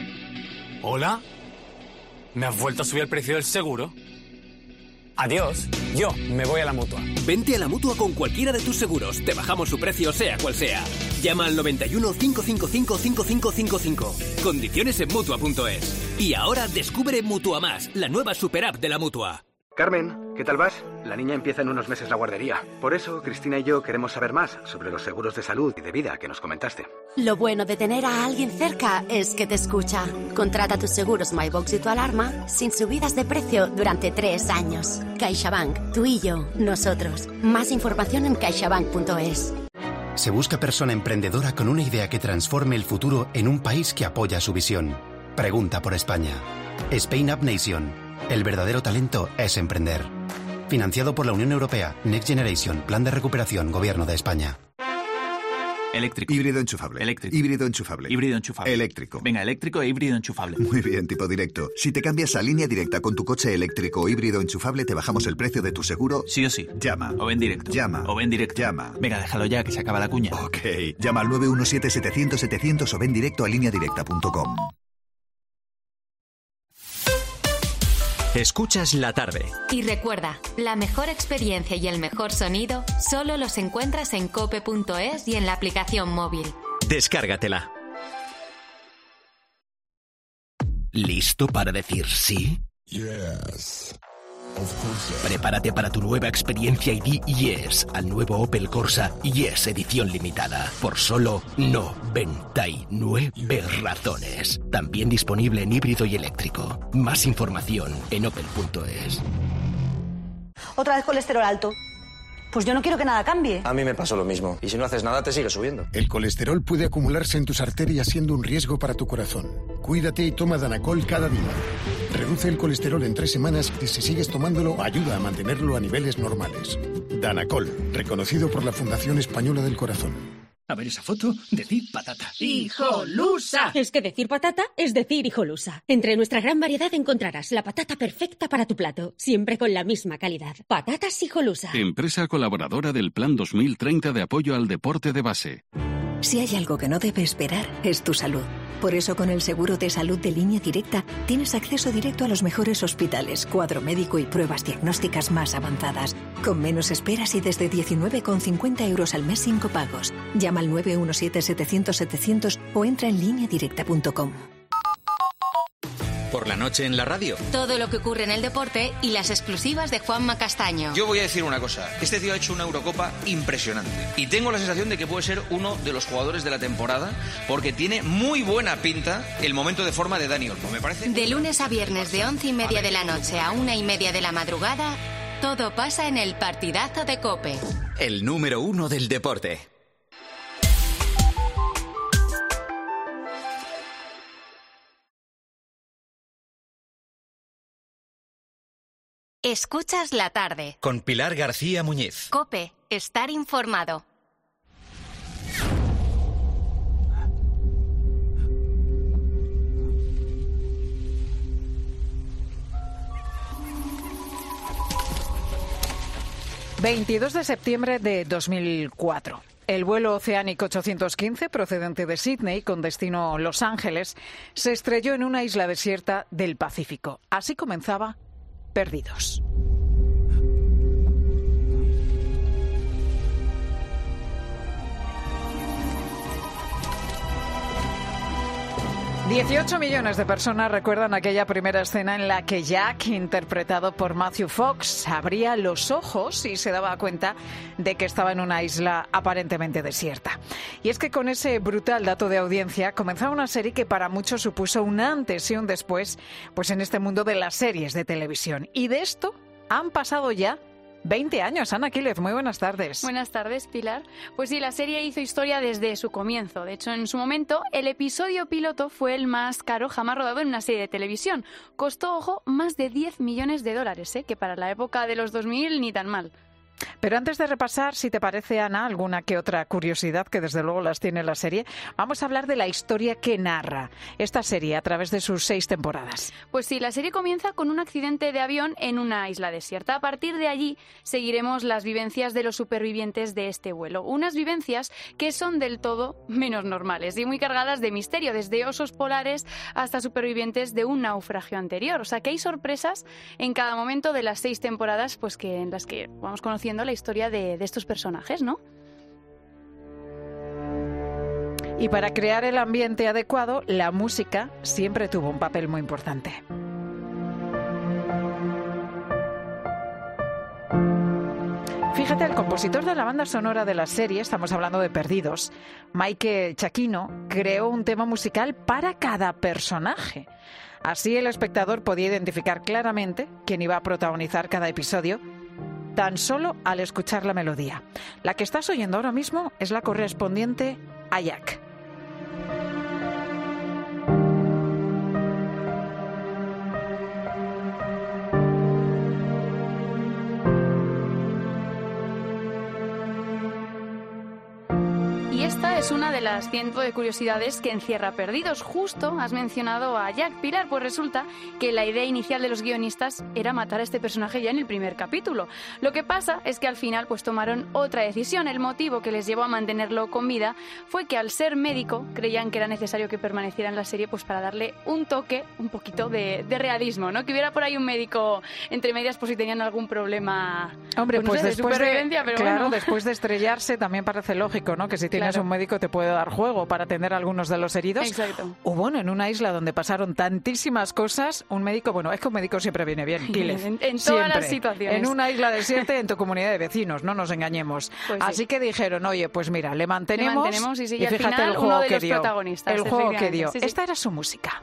¿Hola? ¿Me has vuelto a subir el precio del seguro? Adiós, yo me voy a la Mutua. Vente a la Mutua con cualquiera de tus seguros. Te bajamos su precio sea cual sea. Llama al noventa y uno, cinco cinco cinco, cinco cinco cinco cinco. Condiciones en Mutua punto es. Y ahora descubre Mutua Más, la nueva super app de la Mutua. Carmen, ¿qué tal vas? La niña empieza en unos meses la guardería. Por eso, Cristina y yo queremos saber más sobre los seguros de salud y de vida que nos comentaste. Lo bueno de tener a alguien cerca es que te escucha. Contrata tus seguros MyBox y tu alarma sin subidas de precio durante tres años. CaixaBank, tú y yo, nosotros. Más información en caixabank punto es. Se busca persona emprendedora con una idea que transforme el futuro en un país que apoya su visión. Pregunta por España. Spain Up Nation. El verdadero talento es emprender. Financiado por la Unión Europea, Next Generation, Plan de Recuperación, Gobierno de España. Eléctrico. Híbrido enchufable. Eléctrico. Híbrido enchufable. Híbrido enchufable. Eléctrico. Venga, eléctrico e híbrido enchufable. Muy bien, tipo directo. Si te cambias a Línea Directa con tu coche eléctrico o híbrido enchufable, te bajamos el precio de tu seguro. Sí o sí. Llama. O ven directo. Llama. O ven directo. Llama. Venga, déjalo ya, que se acaba la cuña. Ok. Llama al nueve uno siete setecientos setecientos o ven directo a línea directa punto com. Escuchas la tarde. Y recuerda, la mejor experiencia y el mejor sonido solo los encuentras en cope punto es y en la aplicación móvil. Descárgatela. ¿Listo para decir sí? Yes. Prepárate para tu nueva experiencia y di yes al nuevo Opel Corsa Yes edición limitada por solo noventa y nueve razones. También disponible en híbrido y eléctrico. Más información en opel punto es. Otra vez colesterol alto. Pues yo no quiero que nada cambie. A mí me pasó lo mismo. Y si no haces nada, te sigue subiendo. El colesterol puede acumularse en tus arterias siendo un riesgo para tu corazón. Cuídate y toma Danacol cada día. Reduce el colesterol en tres semanas y si sigues tomándolo, ayuda a mantenerlo a niveles normales. Danacol, reconocido por la Fundación Española del Corazón. A ver esa foto, decir patata. ¡Hijolusa! Es que decir patata es decir hijolusa. Entre nuestra gran variedad encontrarás la patata perfecta para tu plato, siempre con la misma calidad. Patatas Hijolusa. Empresa colaboradora del Plan dos mil treinta de apoyo al deporte de base. Si hay algo que no debe esperar, es tu salud. Por eso, con el seguro de salud de Línea Directa, tienes acceso directo a los mejores hospitales, cuadro médico y pruebas diagnósticas más avanzadas, con menos esperas y desde diecinueve con cincuenta euros al mes sin copagos. Llama al nueve uno siete setecientos setecientos o entra en línea directa punto com. Por la noche en la radio. Todo lo que ocurre en el deporte y las exclusivas de Juanma Castaño. Yo voy a decir una cosa. Este tío ha hecho una Eurocopa impresionante. Y tengo la sensación de que puede ser uno de los jugadores de la temporada porque tiene muy buena pinta el momento de forma de Dani Olmo, me parece. De lunes a viernes de once y media de la noche a una y media de la madrugada, todo pasa en el partidazo de COPE. El número uno del deporte. Escuchas la tarde. Con Pilar García Muñiz. COPE, estar informado. veintidós de septiembre de dos mil cuatro. El vuelo oceánico ochocientos quince, procedente de Sídney, con destino Los Ángeles, se estrelló en una isla desierta del Pacífico. Así comenzaba Perdidos. dieciocho millones de personas recuerdan aquella primera escena en la que Jack, interpretado por Matthew Fox, abría los ojos y se daba cuenta de que estaba en una isla aparentemente desierta. Y es que con ese brutal dato de audiencia comenzaba una serie que para muchos supuso un antes y un después, pues en este mundo de las series de televisión. Y de esto han pasado ya veinte años. Ana Quílez, muy buenas tardes. Buenas tardes, Pilar. Pues sí, la serie hizo historia desde su comienzo. De hecho, en su momento, el episodio piloto fue el más caro jamás rodado en una serie de televisión. Costó, ojo, más de diez millones de dólares, ¿eh? Que para la época de los dos mil ni tan mal. Pero antes de repasar, si te parece, Ana, alguna que otra curiosidad, que desde luego las tiene la serie, vamos a hablar de la historia que narra esta serie a través de sus seis temporadas. Pues sí, la serie comienza con un accidente de avión en una isla desierta. A partir de allí seguiremos las vivencias de los supervivientes de este vuelo. Unas vivencias que son del todo menos normales y muy cargadas de misterio, desde osos polares hasta supervivientes de un naufragio anterior. O sea que hay sorpresas en cada momento de las seis temporadas, pues que en las que vamos conociendo la historia de, de estos personajes, ¿no? Y para crear el ambiente adecuado, la música siempre tuvo un papel muy importante. Fíjate, el compositor de la banda sonora de la serie, estamos hablando de Perdidos, Mike Giacchino, creó un tema musical para cada personaje. Así el espectador podía identificar claramente quién iba a protagonizar cada episodio tan solo al escuchar la melodía. La que estás oyendo ahora mismo es la correspondiente a Jack. Y esta es una de las cientos de curiosidades que encierra Perdidos. Justo has mencionado a Jack. Pilar, pues resulta que la idea inicial de los guionistas era matar a este personaje ya en el primer capítulo. Lo que pasa es que al final pues tomaron otra decisión. El motivo que les llevó a mantenerlo con vida fue que al ser médico creían que era necesario que permaneciera en la serie pues para darle un toque, un poquito de, de realismo, ¿no? Que hubiera por ahí un médico entre medias por si tenían algún problema. Hombre, pues, pues no sé, después de de, pero claro, bueno. después de estrellarse también parece lógico, ¿no? Que si tienes Claro. un médico te puede dar juego para atender a algunos de los heridos. Exacto. O bueno, en una isla donde pasaron tantísimas cosas, un médico, bueno, es que un médico siempre viene bien, Quílez. En, en todas Siempre. las situaciones. En una isla desierta y en tu comunidad de vecinos, no nos engañemos. Pues sí. Así que dijeron, oye, pues mira, le mantenemos, Le mantenemos y sí, y al fíjate final el juego uno de que los dio. protagonistas, El juego que dio. efectivamente, sí, sí. Esta era su música.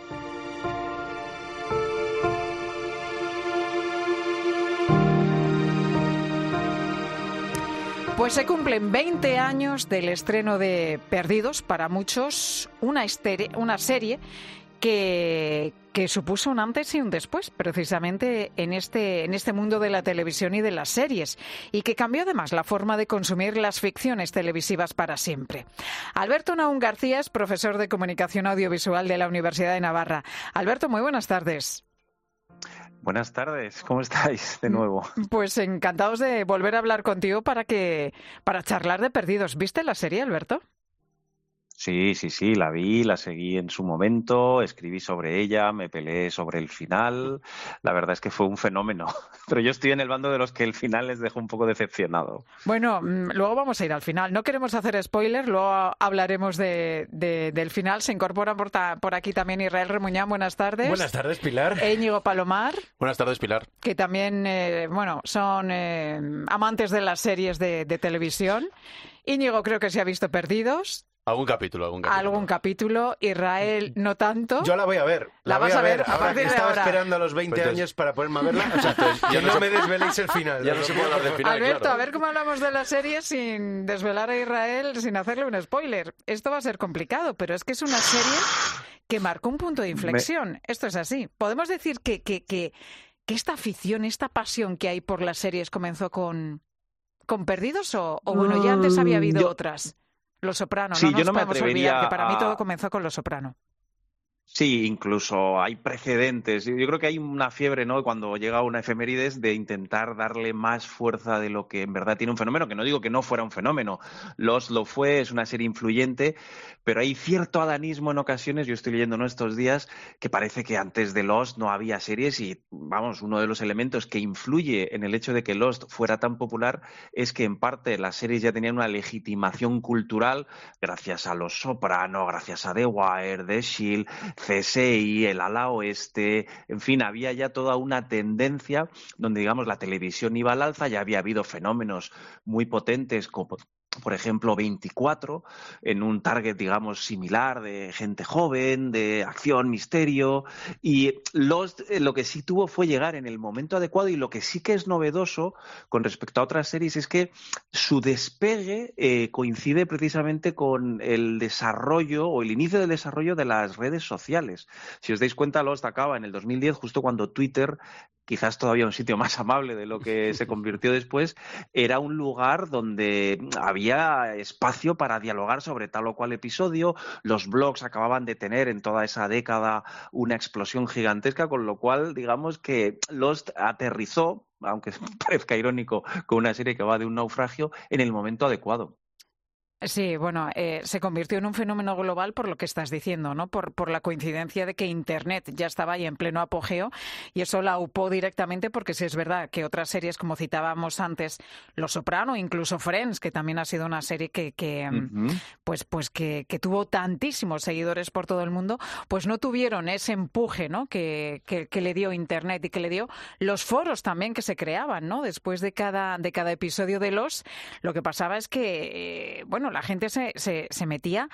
Pues se cumplen veinte años del estreno de Perdidos, para muchos una, estere- una serie que, que supuso un antes y un después, precisamente en este, en este mundo de la televisión y de las series, y que cambió además la forma de consumir las ficciones televisivas para siempre. Alberto Naún García es profesor de Comunicación Audiovisual de la Universidad de Navarra. Alberto, muy buenas tardes. Buenas tardes, ¿cómo estáis de nuevo? Pues encantados de volver a hablar contigo para que para charlar de Perdidos. ¿Viste la serie, Alberto? Sí, sí, sí, la vi, la seguí en su momento, escribí sobre ella, me peleé sobre el final. La verdad es que fue un fenómeno, pero yo estoy en el bando de los que el final les dejó un poco decepcionado. Bueno, luego vamos a ir al final. No queremos hacer spoiler, luego hablaremos de, de, del final. Se incorpora por, ta, por aquí también Israel Remuñán. Buenas tardes. Buenas tardes, Pilar. E Íñigo Palomar. Buenas tardes, Pilar. Que también, eh, bueno, son eh, amantes de las series de, de televisión. Íñigo creo que se ha visto Perdidos. Algún capítulo, algún capítulo. Algún capítulo. Israel, no tanto. Yo la voy a ver. La, la vas voy a ver, a ahora partir que de estaba ahora. esperando a los veinte Entonces, años para poderme verla. O sea, que ya no, no me se, desveléis el final. Ya no se puede hablar del final, Alberto, claro. a ver cómo hablamos de la serie sin desvelar a Israel, sin hacerle un spoiler. Esto va a ser complicado, pero es que es una serie que marcó un punto de inflexión. Me... Esto es así. Podemos decir que, que, que, que esta afición, esta pasión que hay por las series comenzó con, con Perdidos o, o bueno, ya antes había habido yo... otras. Los Soprano, sí, no nos yo no me podemos olvidar que para a... mí todo comenzó con Los Soprano. Sí, incluso hay precedentes. Yo creo que hay una fiebre, ¿no?, cuando llega una efemérides de intentar darle más fuerza de lo que en verdad tiene un fenómeno, que no digo que no fuera un fenómeno. Lost lo fue, es una serie influyente, pero hay cierto adanismo en ocasiones, yo estoy leyendo, ¿no?, estos días, que parece que antes de Lost no había series y, vamos, uno de los elementos que influye en el hecho de que Lost fuera tan popular es que en parte las series ya tenían una legitimación cultural gracias a Los Soprano, gracias a The Wire, The Shield, C S I, el ala oeste, en fin, había ya toda una tendencia donde, digamos, la televisión iba al alza, ya había habido fenómenos muy potentes como, por ejemplo, veinticuatro, en un target, digamos, similar de gente joven, de acción, misterio, y Lost eh, lo que sí tuvo fue llegar en el momento adecuado, y lo que sí que es novedoso con respecto a otras series es que su despegue eh, coincide precisamente con el desarrollo o el inicio del desarrollo de las redes sociales. Si os dais cuenta, Lost acaba en el dos mil diez, justo cuando Twitter, quizás todavía un sitio más amable de lo que se convirtió después, era un lugar donde había espacio para dialogar sobre tal o cual episodio. Los blogs acababan de tener en toda esa década una explosión gigantesca, con lo cual, digamos que Lost aterrizó, aunque parezca irónico, con una serie que va de un naufragio, en el momento adecuado. Sí, bueno, eh, se convirtió en un fenómeno global por lo que estás diciendo, ¿no? Por, por la coincidencia de que Internet ya estaba ahí en pleno apogeo y eso la upó directamente, porque sí es verdad que otras series, como citábamos antes, Los Soprano, incluso Friends, que también ha sido una serie que, que uh-huh. pues, pues que, que tuvo tantísimos seguidores por todo el mundo, pues no tuvieron ese empuje, ¿no?, que, que, que le dio Internet y que le dio los foros también que se creaban, ¿no? Después de cada, de cada episodio de Lost, lo que pasaba es que, eh, bueno, la gente se, se, se metía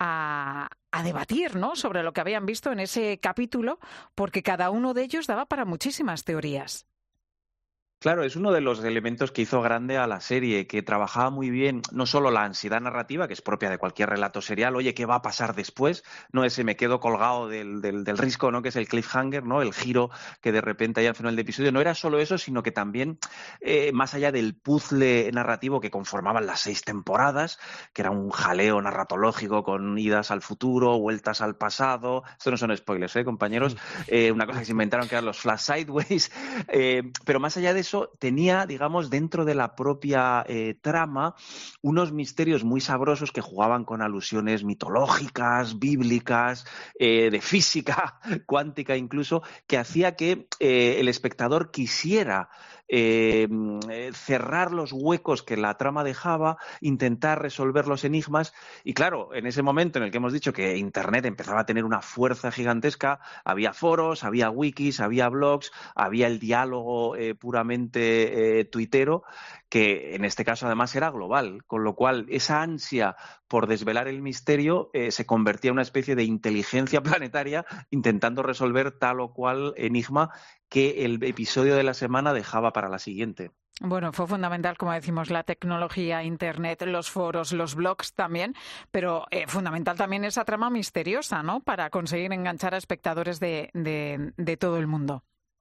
a, a debatir, ¿no?, sobre lo que habían visto en ese capítulo, porque cada uno de ellos daba para muchísimas teorías. Claro, es uno de los elementos que hizo grande a la serie, que trabajaba muy bien no solo la ansiedad narrativa, que es propia de cualquier relato serial, oye, ¿qué va a pasar después? No ese me quedo colgado del, del, del risco, ¿no? Que es el cliffhanger, ¿no? El giro que de repente hay al final del episodio. No era solo eso, sino que también, eh, más allá del puzzle narrativo que conformaban las seis temporadas, que era un jaleo narratológico con idas al futuro, vueltas al pasado, esto no son spoilers, ¿eh, compañeros? Eh, una cosa que se inventaron que eran los flash sideways, eh, pero más allá de eso, tenía, digamos, dentro de la propia eh, trama unos misterios muy sabrosos que jugaban con alusiones mitológicas, bíblicas, eh, de física cuántica incluso, que hacía que eh, el espectador quisiera Eh, cerrar los huecos que la trama dejaba, intentar resolver los enigmas. Y claro, en ese momento en el que hemos dicho que Internet empezaba a tener una fuerza gigantesca, había foros, había wikis, había blogs, había el diálogo eh, puramente eh, tuitero, que en este caso además era global, con lo cual esa ansia por desvelar el misterio eh, se convertía en una especie de inteligencia planetaria intentando resolver tal o cual enigma que el episodio de la semana dejaba para la siguiente. Bueno, fue fundamental, como decimos, la tecnología, Internet, los foros, los blogs también, pero eh, fundamental también esa trama misteriosa, ¿no?, para conseguir enganchar a espectadores de, de, de todo el mundo.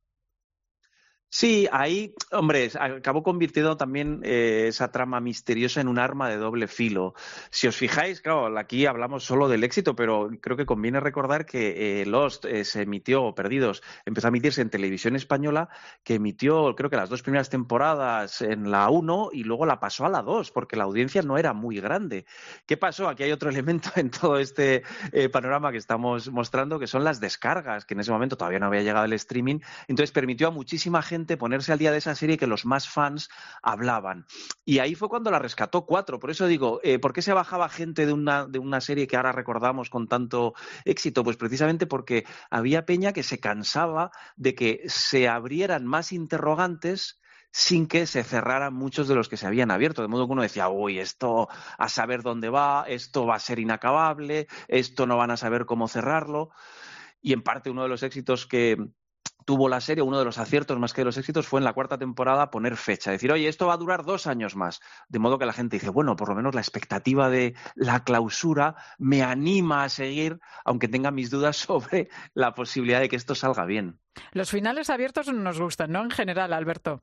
Sí, ahí, hombre, acabó convirtiendo también eh, esa trama misteriosa en un arma de doble filo. Si os fijáis, claro, aquí hablamos solo del éxito, pero creo que conviene recordar que eh, Lost eh, se emitió, Perdidos, empezó a emitirse en televisión española, que emitió, creo que las dos primeras temporadas en la uno y luego la pasó a la dos, porque la audiencia no era muy grande. ¿Qué pasó? Aquí hay otro elemento en todo este eh, panorama que estamos mostrando, que son las descargas, que en ese momento todavía no había llegado el streaming, entonces permitió a muchísima gente ponerse al día de esa serie que los más fans hablaban. Y ahí fue cuando la rescató Cuatro. Por eso digo, eh, ¿por qué se bajaba gente de una, de una serie que ahora recordamos con tanto éxito? Pues precisamente porque había peña que se cansaba de que se abrieran más interrogantes sin que se cerraran muchos de los que se habían abierto. De modo que uno decía, uy, esto a saber dónde va, esto va a ser inacabable, esto no van a saber cómo cerrarlo. Y en parte uno de los éxitos que tuvo la serie, uno de los aciertos más que de los éxitos, fue en la cuarta temporada poner fecha, decir, oye, esto va a durar dos años más, de modo que la gente dice, bueno, por lo menos la expectativa de la clausura me anima a seguir, aunque tenga mis dudas sobre la posibilidad de que esto salga bien. Los finales abiertos nos gustan, ¿no?, en general, Alberto.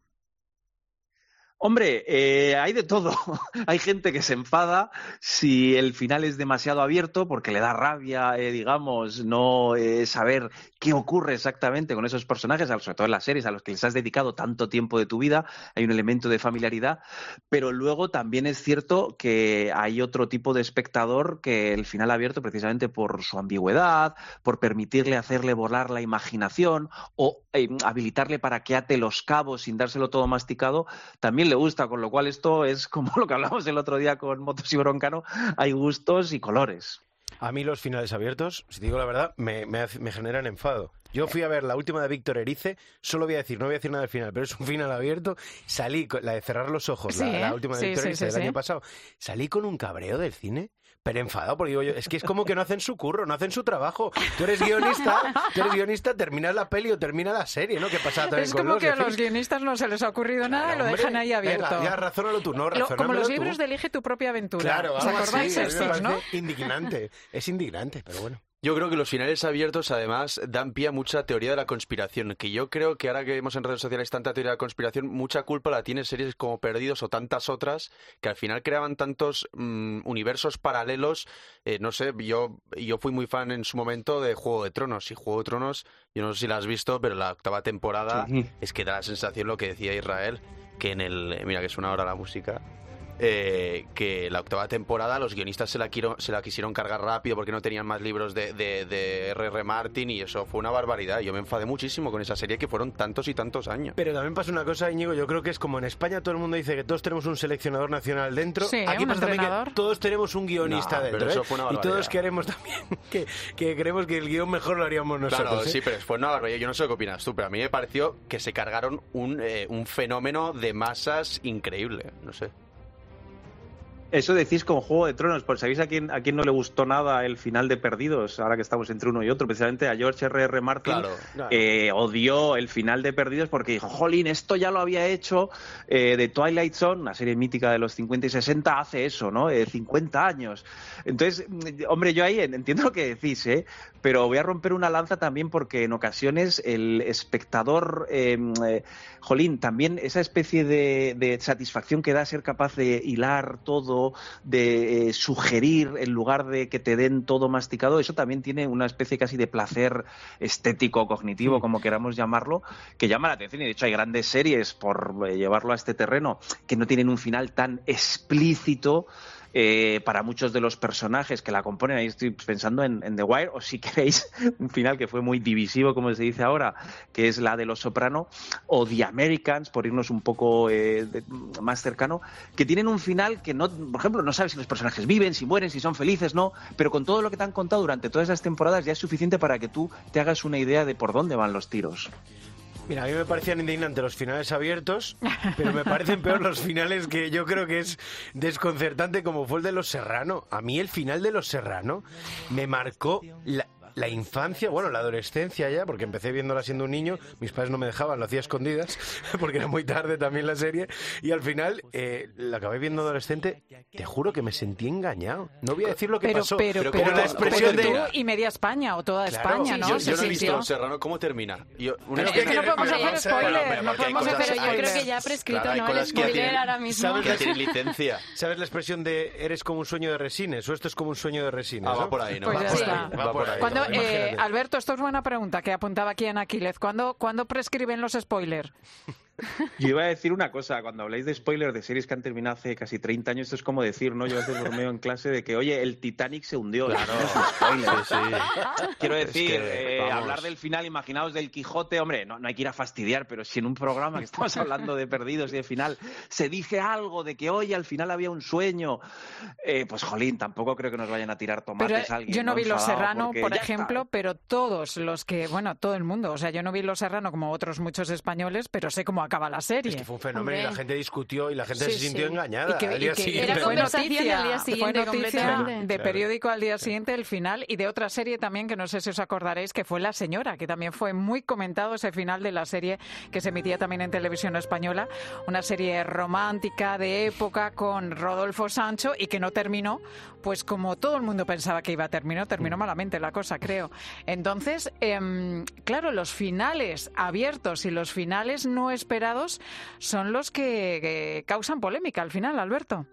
Hombre, eh, hay de todo. Hay gente que se enfada si el final es demasiado abierto porque le da rabia, eh, digamos, no eh, saber qué ocurre exactamente con esos personajes, sobre todo en las series a los que les has dedicado tanto tiempo de tu vida. Hay un elemento de familiaridad, pero luego también es cierto que hay otro tipo de espectador que el final abierto, precisamente por su ambigüedad, por permitirle hacerle volar la imaginación o eh, habilitarle para que ate los cabos sin dárselo todo masticado, también le gusta, con lo cual esto es como lo que hablamos el otro día con Motos y Broncano, hay gustos y colores. A mí los finales abiertos, si te digo la verdad, me, me, me generan enfado. Yo fui a ver la última de Víctor Erice, solo voy a decir, no voy a decir nada del final, pero es un final abierto, salí, con la de cerrar los ojos, sí, la, la última de sí, Víctor sí, Erice sí, del sí. año pasado, salí con un cabreo del cine, pero enfadado, porque digo yo, es que es como que no hacen su curro, no hacen su trabajo. Tú eres guionista, tú eres guionista, terminas la peli o termina la serie, ¿no? ¿Qué pasa también es con como los que a los guionistas no se les ha ocurrido claro, nada y lo hombre, dejan ahí abierto. Venga, ya razónalo tú, no, razónalo Como los tú. libros de Elige tu propia aventura. Claro, ¿os acordáis así, estos, no? Indignante, es indignante, pero bueno. Yo creo que los finales abiertos, además, dan pie a mucha teoría de la conspiración, que yo creo que ahora que vemos en redes sociales tanta teoría de la conspiración, mucha culpa la tienen series como Perdidos o tantas otras, que al final creaban tantos mmm, universos paralelos. Eh, no sé, yo, yo fui muy fan en su momento de Juego de Tronos, y Juego de Tronos, yo no sé si la has visto, pero la octava temporada sí. es que da la sensación lo que decía Israel, que en el... Mira que suena ahora la música... Eh, que la octava temporada los guionistas se la, quiero, se la quisieron cargar rápido porque no tenían más libros de, de, de erre erre Martin y eso fue una barbaridad. Yo me enfadé muchísimo con esa serie que fueron tantos y tantos años. Pero también pasa una cosa, Íñigo, yo creo que es como en España todo el mundo dice que todos tenemos un seleccionador nacional dentro. Sí, aquí pasa también que todos tenemos un guionista no, dentro. Pero eso fue una barbaridad. Y todos queremos también que, que creemos que el guión mejor lo haríamos nosotros. Claro, ¿eh? sí, pero fue una barbaridad. Yo no sé qué opinas tú, pero a mí me pareció que se cargaron un, eh, un fenómeno de masas increíble. No sé. Eso decís con Juego de Tronos, pues ¿sabéis a quién, a quién no le gustó nada el final de Perdidos? Ahora que estamos entre uno y otro, precisamente a George R R. Martin. Claro, claro. Eh, odió el final de Perdidos porque dijo, jolín, esto ya lo había hecho eh, de Twilight Zone, una serie mítica de los cincuenta y sesenta, hace eso, ¿no? Eh, cincuenta años. Entonces, hombre, yo ahí entiendo lo que decís, ¿eh? Pero voy a romper una lanza también porque en ocasiones el espectador, eh, eh, jolín, también esa especie de, de satisfacción que da ser capaz de hilar todo, de eh, sugerir en lugar de que te den todo masticado, eso también tiene una especie casi de placer estético, cognitivo, como queramos llamarlo, que llama la atención. Y de hecho hay grandes series, por eh, llevarlo a este terreno, que no tienen un final tan explícito Eh, para muchos de los personajes que la componen. Ahí estoy pensando en, en The Wire, o si queréis un final que fue muy divisivo, como se dice ahora, que es la de Los Soprano, o The Americans, por irnos un poco eh, de, más cercano, que tienen un final que no, por ejemplo, no sabes si los personajes viven, si mueren, si son felices, no, pero con todo lo que te han contado durante todas esas temporadas ya es suficiente para que tú te hagas una idea de por dónde van los tiros. Mira, a mí me parecían indignantes los finales abiertos, pero me parecen peor los finales que yo creo que es desconcertante, como fue el de Los Serrano. A mí el final de Los Serrano me marcó la, la infancia, bueno, la adolescencia ya, porque empecé viéndola siendo un niño, mis padres no me dejaban, lo hacía a escondidas, porque era muy tarde también la serie, y al final eh, la acabé viendo adolescente. Te juro que me sentí engañado. No voy a decir lo que pero, pasó, pero, pero, pero, pero la expresión pero de... tú y media España, o toda claro, España, sí, ¿no? Yo, Se yo no he visto sintió. Los Serrano, ¿cómo termina? Yo, una es que, que no podemos hacer spoiler, no podemos hacer Pero yo creo que ya ha prescrito, claro, ¿no? El spoiler tienen, ahora mismo. ¿Sabes la, tiene licencia? ¿Sabes la expresión de eres como un sueño de Resines? O esto es como un sueño de Resines, ah, ¿no? va por ahí, ¿no? Pues va, ya por está. ahí, va por ahí. Cuando, eh, Alberto, esto es buena pregunta que apuntaba aquí en Aquiles. ¿Cuándo, ¿Cuándo prescriben los spoilers? Yo iba a decir una cosa, cuando habláis de spoilers de series que han terminado hace casi treinta años, esto es como decir, ¿no? Yo a veces bromeo en clase de que, oye, el Titanic se hundió. Claro, no es un spoiler. Sí, sí. Quiero decir, es que, eh, hablar del final, imaginaos del Quijote, hombre, no, no hay que ir a fastidiar, pero si en un programa que estamos hablando de Perdidos y de final se dice algo de que, oye, al final había un sueño, eh, pues jolín, tampoco creo que nos vayan a tirar tomates pero, a alguien. Yo no vi Los Serrano, por ejemplo, está. Pero todos los que, bueno, todo el mundo, o sea, yo no vi Los Serrano como otros muchos españoles, pero sé cómo acaba la serie. Es que fue un fenómeno. Hombre. Y la gente discutió y la gente sí, se sintió sí. engañada. Y que, al día y que siguiente. Era conversación al día siguiente, fue noticia de claro. periódico al día siguiente el final, y de otra serie también que no sé si os acordaréis, que fue La Señora, que también fue muy comentado ese final de la serie que se emitía también en televisión española, una serie romántica de época con Rodolfo Sancho, y que no terminó pues como todo el mundo pensaba que iba a terminar, terminó malamente la cosa, creo. Entonces, eh, claro, los finales abiertos y los finales no esperados son los que, que causan polémica al final, Alberto.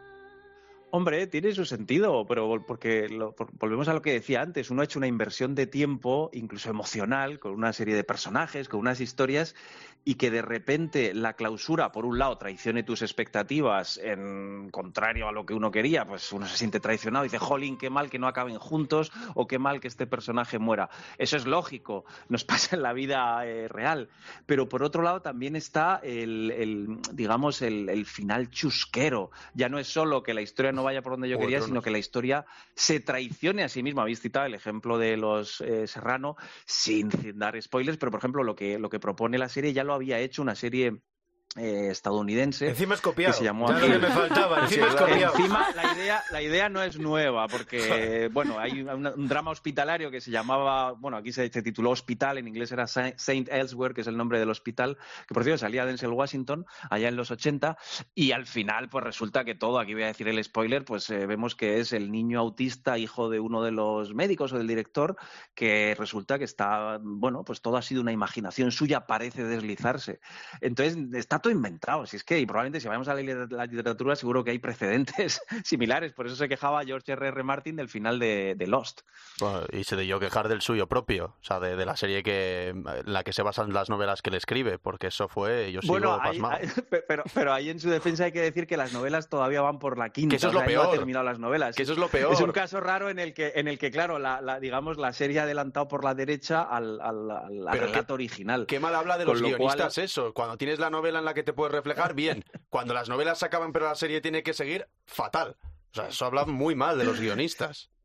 Hombre, tiene su sentido, pero porque lo, por, volvemos a lo que decía antes, uno ha hecho una inversión de tiempo, incluso emocional, con una serie de personajes, con unas historias, y que de repente la clausura, por un lado, traicione tus expectativas en contrario a lo que uno quería, pues uno se siente traicionado y dice, jolín, qué mal que no acaben juntos, o qué mal que este personaje muera. Eso es lógico, nos pasa en la vida eh, real, pero por otro lado también está el, el digamos, el, el final chusquero. Ya no es solo que la historia no vaya por donde yo quería, sino que la historia se traicione a sí misma. Habéis citado el ejemplo de Los eh, Serrano, sin dar spoilers, pero por ejemplo lo que, lo que propone la serie ya lo había hecho una serie eh, estadounidense. Encima es copiado. Que se llamó ya aquí. lo que me faltaba, encima sí, es copiado. Encima la idea, la idea no es nueva, porque bueno, hay una, un drama hospitalario que se llamaba, bueno, aquí se, se tituló Hospital, en inglés era Saint Elsewhere, que es el nombre del hospital, que por cierto salía Denzel Washington allá en los ochenta, y al final pues resulta que todo, aquí voy a decir el spoiler, pues eh, vemos que es el niño autista, hijo de uno de los médicos o del director, que resulta que está, bueno, pues todo ha sido una imaginación suya, parece deslizarse. Entonces está todo inventado, si es que, y probablemente si vamos a la literatura seguro que hay precedentes similares, por eso se quejaba George R R. Martin del final de, de Lost. Bueno, y se debió quejar del suyo propio, o sea, de, de la serie que en la que se basan las novelas que le escribe, porque eso fue, yo sigo bueno, pasmado. Hay, hay, pero, pero ahí en su defensa hay que decir que las novelas todavía van por la quinta, que eso es o lo sea, peor. no ha terminado las novelas. Que eso es lo peor. Es un caso raro en el que, en el que claro, la, la, digamos, la serie ha adelantado por la derecha al, al, al, al relato qué, original. Qué mal habla de los guionistas cual... eso, cuando tienes la novela en la que te puedes reflejar, bien. Cuando las novelas se acaban pero la serie tiene que seguir, fatal. O sea, eso habla muy mal de los guionistas.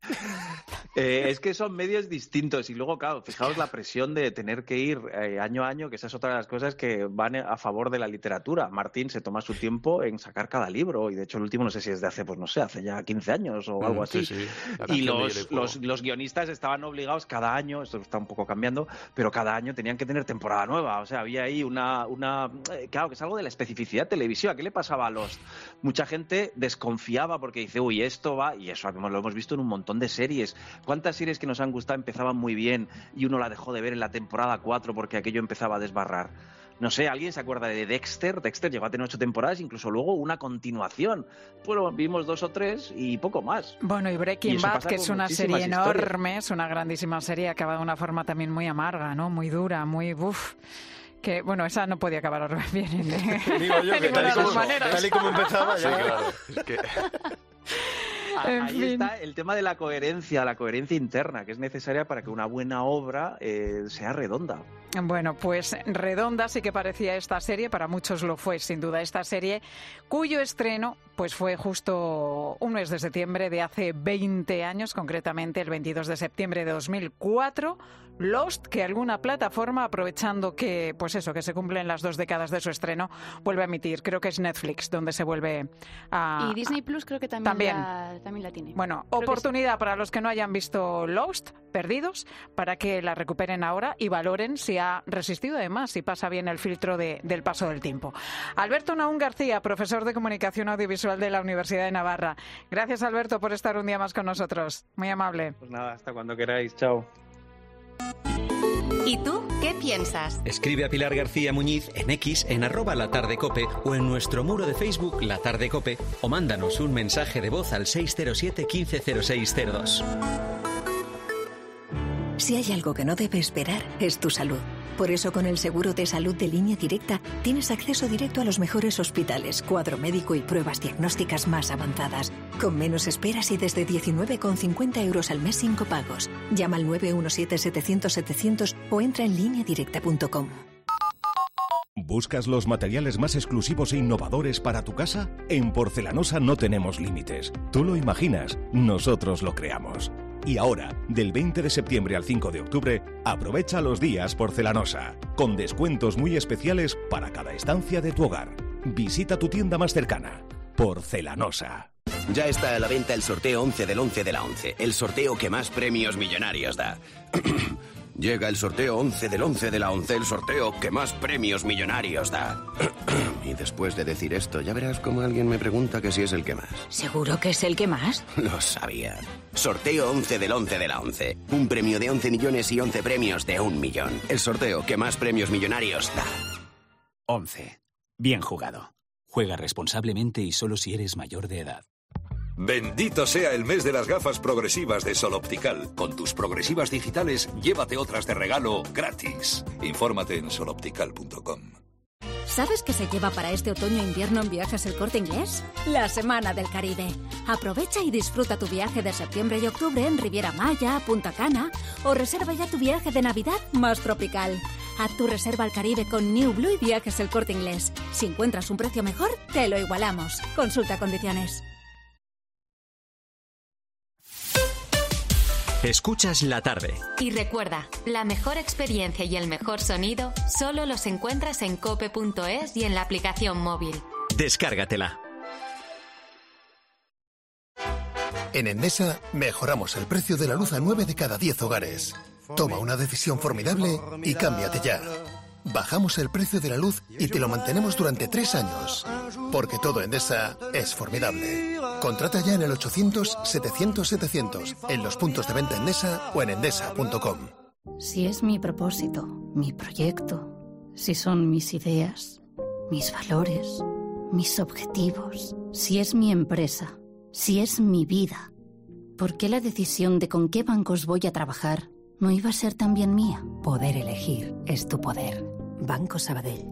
Eh, es que son medios distintos y luego, claro, fijaos la presión de tener que ir eh, año a año, que esa es otra de las cosas que van a favor de la literatura. Martín se toma su tiempo en sacar cada libro y de hecho el último no sé si es de hace, pues no sé, hace ya quince años o algo mm, así. Sí, sí. Y los, los, los guionistas estaban obligados cada año, esto está un poco cambiando, pero cada año tenían que tener temporada nueva. O sea, había ahí una... una eh, claro, que es algo de la especificidad televisiva. ¿Qué le pasaba a Lost? Mucha gente desconfiaba porque dice, uy, esto va... Y eso lo hemos visto en un montón de series. ¿Cuántas series que nos han gustado empezaban muy bien y uno la dejó de ver en la temporada cuatro porque aquello empezaba a desbarrar? No sé, ¿alguien se acuerda de Dexter? Dexter llegó a tener ocho temporadas, incluso luego una continuación. Bueno, vimos dos o tres y poco más. Bueno, y Breaking y Bad, que es una serie enorme, historias. Es una grandísima serie, acaba de una forma también muy amarga, ¿no? Muy dura, muy... Uf. Que, bueno, esa no podía acabar bien. ¿eh? Digo yo, que tal y, como, tal y como empezaba ya. Sí, claro. Es que... En Ahí fin. está el tema de la coherencia, la coherencia interna, que es necesaria para que una buena obra eh, sea redonda. Bueno, pues redonda sí que parecía esta serie, para muchos lo fue sin duda esta serie, cuyo estreno pues fue justo un mes de septiembre de hace veinte años, concretamente el veintidós de septiembre de dos mil cuatro, Lost, que alguna plataforma, aprovechando que pues eso, que se cumplen las dos décadas de su estreno, vuelve a emitir. Creo que es Netflix donde se vuelve a... Y Disney Plus creo que también, también. La, también la tiene. Bueno, creo oportunidad sí. para los que no hayan visto Lost, perdidos, para que la recuperen ahora y valoren si ha resistido, además, si pasa bien el filtro de, del paso del tiempo. Alberto Naún García, profesor de Comunicación Audiovisual de la Universidad de Navarra. Gracias, Alberto, por estar un día más con nosotros. Muy amable. Pues nada, hasta cuando queráis. Chao. ¿Y tú qué piensas? Escribe a Pilar García Muñiz en X, en arroba La Tarde Cope o en nuestro muro de Facebook La Tarde Cope o mándanos un mensaje de voz al seis cero siete, quince cero seis cero dos. Si hay algo que no debe esperar, es tu salud. Por eso, con el seguro de salud de Línea Directa, tienes acceso directo a los mejores hospitales, cuadro médico y pruebas diagnósticas más avanzadas, con menos esperas y desde diecinueve con cincuenta euros al mes sin copagos. Llama al nueve uno siete, setecientos, setecientos o entra en línea directa punto com. ¿Buscas los materiales más exclusivos e innovadores para tu casa? En Porcelanosa no tenemos límites. Tú lo imaginas, nosotros lo creamos. Y ahora, del veinte de septiembre al cinco de octubre, aprovecha los días Porcelanosa, con descuentos muy especiales para cada estancia de tu hogar. Visita tu tienda más cercana. Porcelanosa. Ya está a la venta el sorteo once del once de la once, el sorteo que más premios millonarios da. Llega el sorteo once del once de la once, el sorteo que más premios millonarios da. Y después de decir esto, ya verás cómo alguien me pregunta que si es el que más. ¿Seguro que es el que más? Lo sabía. Sorteo once del once de la once. Un premio de once millones y once premios de un millón. El sorteo que más premios millonarios da. once. Bien jugado. Juega responsablemente y solo si eres mayor de edad. Bendito sea el mes de las gafas progresivas de Sol Optical. Con tus progresivas digitales, llévate otras de regalo gratis. Infórmate en sol optical punto com. ¿Sabes qué se lleva para este otoño e invierno en Viajes El Corte Inglés? La Semana del Caribe. Aprovecha y disfruta tu viaje de septiembre y octubre en Riviera Maya, Punta Cana o reserva ya tu viaje de Navidad más tropical. Haz tu reserva al Caribe con New Blue y Viajes El Corte Inglés. Si encuentras un precio mejor, te lo igualamos. Consulta condiciones. Escuchas La Tarde. Y recuerda, la mejor experiencia y el mejor sonido solo los encuentras en cope punto es y en la aplicación móvil. Descárgatela. En Endesa mejoramos el precio de la luz a nueve de cada diez hogares. Toma una decisión formidable y cámbiate ya. Bajamos el precio de la luz y te lo mantenemos durante tres años. Porque todo Endesa es formidable. Contrata ya en el ochocientos, setecientos, setecientos, en los puntos de venta Endesa o en endesa punto com. Si es mi propósito, mi proyecto, si son mis ideas, mis valores, mis objetivos, si es mi empresa, si es mi vida, ¿por qué la decisión de con qué bancos voy a trabajar no iba a ser también mía? Poder elegir es tu poder. Banco Sabadell.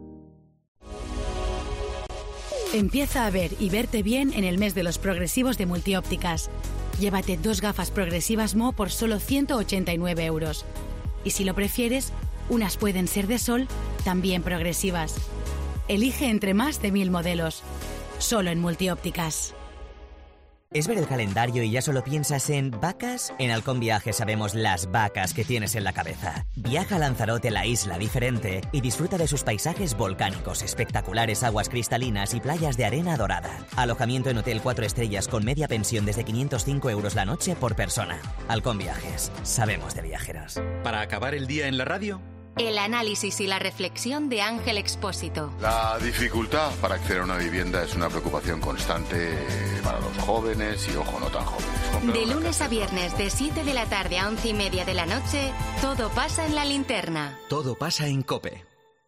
Empieza a ver y verte bien en el mes de los progresivos de Multiópticas. Llévate dos gafas progresivas M O por solo ciento ochenta y nueve euros. Y si lo prefieres, unas pueden ser de sol, también progresivas. Elige entre más de mil modelos. Solo en Multiópticas. ¿Es ver el calendario y ya solo piensas en vacas? En Halcón Viajes sabemos las vacas que tienes en la cabeza. Viaja a Lanzarote, la isla diferente, y disfruta de sus paisajes volcánicos, espectaculares aguas cristalinas y playas de arena dorada. Alojamiento en hotel cuatro estrellas con media pensión desde quinientos cinco euros la noche por persona. Halcón Viajes. Sabemos de viajeros. Para acabar el día en la radio, el análisis y la reflexión de Ángel Expósito. La dificultad para acceder a una vivienda es una preocupación constante para los jóvenes y, ojo, no tan jóvenes. De lunes a viernes, de siete de la tarde a once y media de la noche, todo pasa en La Linterna. Todo pasa en COPE.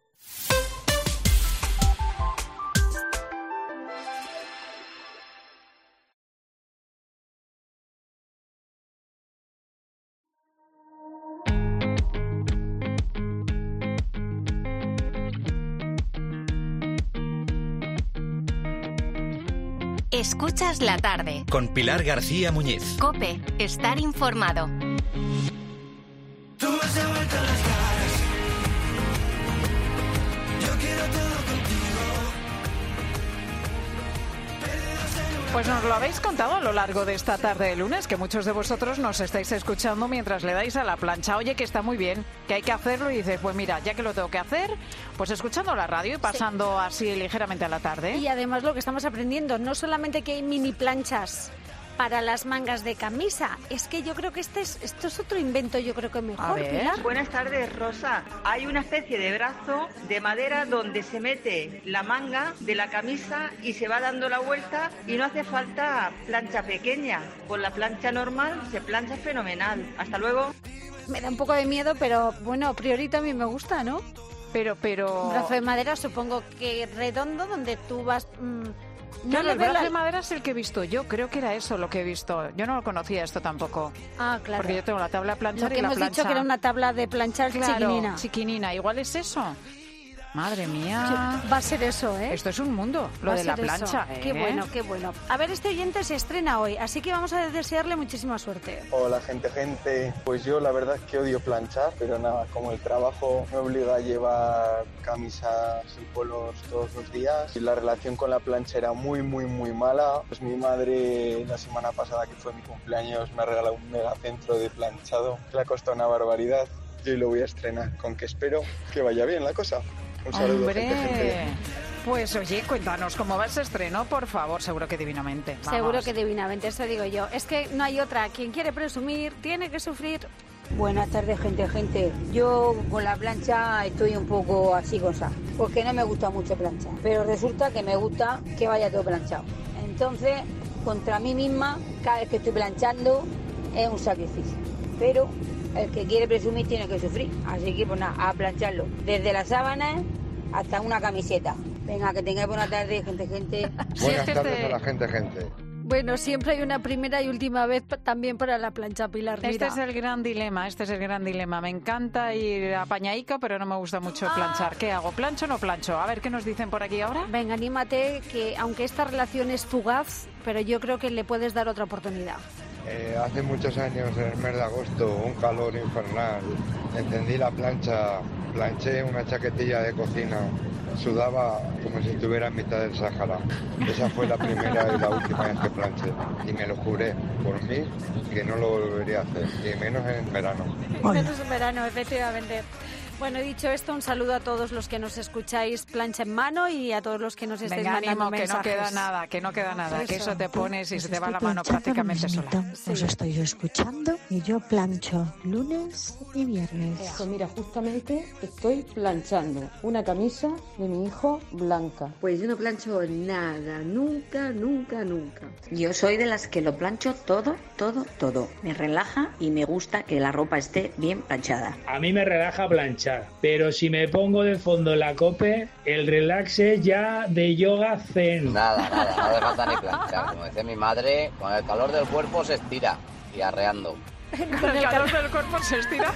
Escuchas la tarde. Con Pilar García Muñiz. COPE. Estar informado. Tú has devuelto las caras. Yo quiero todo contigo. Pues nos lo habéis contado a lo largo de esta tarde de lunes, que muchos de vosotros nos estáis escuchando mientras le dais a la plancha. Oye, que está muy bien, que hay que hacerlo, y dices, pues mira, ya que lo tengo que hacer, pues escuchando la radio y pasando sí. así ligeramente a la tarde. Y además lo que estamos aprendiendo, no solamente que hay mini planchas para las mangas de camisa, es que yo creo que este es, esto es otro invento, yo creo que mejor. Pilar. Buenas tardes, Rosa. Hay una especie de brazo de madera donde se mete la manga de la camisa y se va dando la vuelta y no hace falta plancha pequeña. Con la plancha normal se plancha fenomenal. Hasta luego. Me da un poco de miedo, pero bueno, a priori también me gusta, ¿no? Pero, pero... Un brazo de madera, supongo que redondo, donde tú vas... Mmm, No, no, el brazo la... de madera es el que he visto yo, creo que era eso lo que he visto. Yo no lo conocía esto tampoco. Ah, claro. Porque yo tengo la tabla de planchar lo que y la hemos plancha. dicho que era una tabla de planchar claro, chiquinina. chiquinina, igual es eso. Madre mía. Va a ser eso, ¿eh? Esto es un mundo, lo de la plancha. ¿eh? Qué bueno, qué bueno. A ver, este oyente se estrena hoy, así que vamos a desearle muchísima suerte. Hola, gente, gente. Pues yo la verdad es que odio planchar, pero nada, como el trabajo me obliga a llevar camisas y polos todos los días y la relación con la plancha era muy, muy, muy mala, pues mi madre la semana pasada, que fue mi cumpleaños, me ha regalado un megacentro de planchado que le ha costado una barbaridad. Yo lo voy a estrenar, con que espero que vaya bien la cosa. Un saludo, ¡hombre! Gente, gente. Pues oye, cuéntanos cómo va ese estreno, por favor, seguro que divinamente. Vamos. Seguro que divinamente, eso digo yo. Es que no hay otra. Quien quiere presumir tiene que sufrir. Buenas tardes, gente, gente. Yo con la plancha estoy un poco así cosa, porque no me gusta mucho planchar, pero resulta que me gusta que vaya todo planchado. Entonces, contra mí misma, cada vez que estoy planchando es un sacrificio, pero el que quiere presumir tiene que sufrir, así que pues nada, a plancharlo, desde las sábanas hasta una camiseta. Venga, que tengáis buena tarde, gente, gente. Buenas tardes a la gente, gente. Bueno, siempre hay una primera y última vez también para la plancha, Pilar. Este mira. es el gran dilema, este es el gran dilema. Me encanta ir apañaica, pero no me gusta mucho planchar. ¿Qué hago? ¿Plancho o no plancho? A ver, ¿qué nos dicen por aquí ahora? Venga, anímate, que aunque esta relación es fugaz, pero yo creo que le puedes dar otra oportunidad. Eh, hace muchos años, en el mes de agosto, un calor infernal, encendí la plancha, planché una chaquetilla de cocina, sudaba como si estuviera en mitad del Sáhara. Esa fue la primera y la última vez que planché, y me lo juré por mí que no lo volvería a hacer, y menos en verano. Menos en verano, efectivamente. Bueno, dicho esto, un saludo a todos los que nos escucháis plancha en mano y a todos los que nos estáis Venga, mandando ánimo, mensajes. que no queda nada, que no queda nada, Eso. que eso te pones y Pues se te va la estoy mano planchando prácticamente lo sola. mismito. Os estoy yo escuchando y yo plancho lunes y viernes. Pues mira, justamente estoy planchando una camisa de mi hijo blanca. Pues yo no plancho nada, nunca, nunca, nunca. Yo soy de las que lo plancho todo, todo, todo. Me relaja y me gusta que la ropa esté bien planchada. A mí me relaja planchar, pero si me pongo de fondo la COPE, el relax es ya de yoga zen. Nada, nada, no hace falta ni planchar. Como decía mi madre, con el calor del cuerpo se estira y arreando. Con el calor del cuerpo se estira.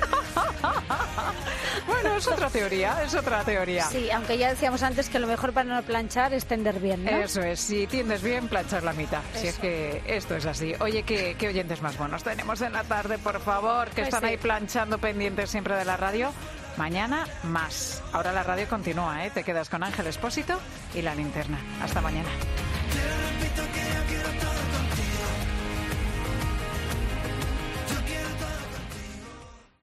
Bueno, es otra teoría, es otra teoría. Sí, aunque ya decíamos antes que lo mejor para no planchar es tender bien, ¿no? Eso es, si tiendes bien, planchar la mitad. Eso. Si es que esto es así. Oye, ¿qué, qué oyentes más buenos tenemos en la tarde, por favor? Que Pues están sí. ahí planchando pendientes siempre de la radio. Mañana más. Ahora la radio continúa, ¿eh? Te quedas con Ángel Expósito y La Linterna. Hasta mañana. Te repito que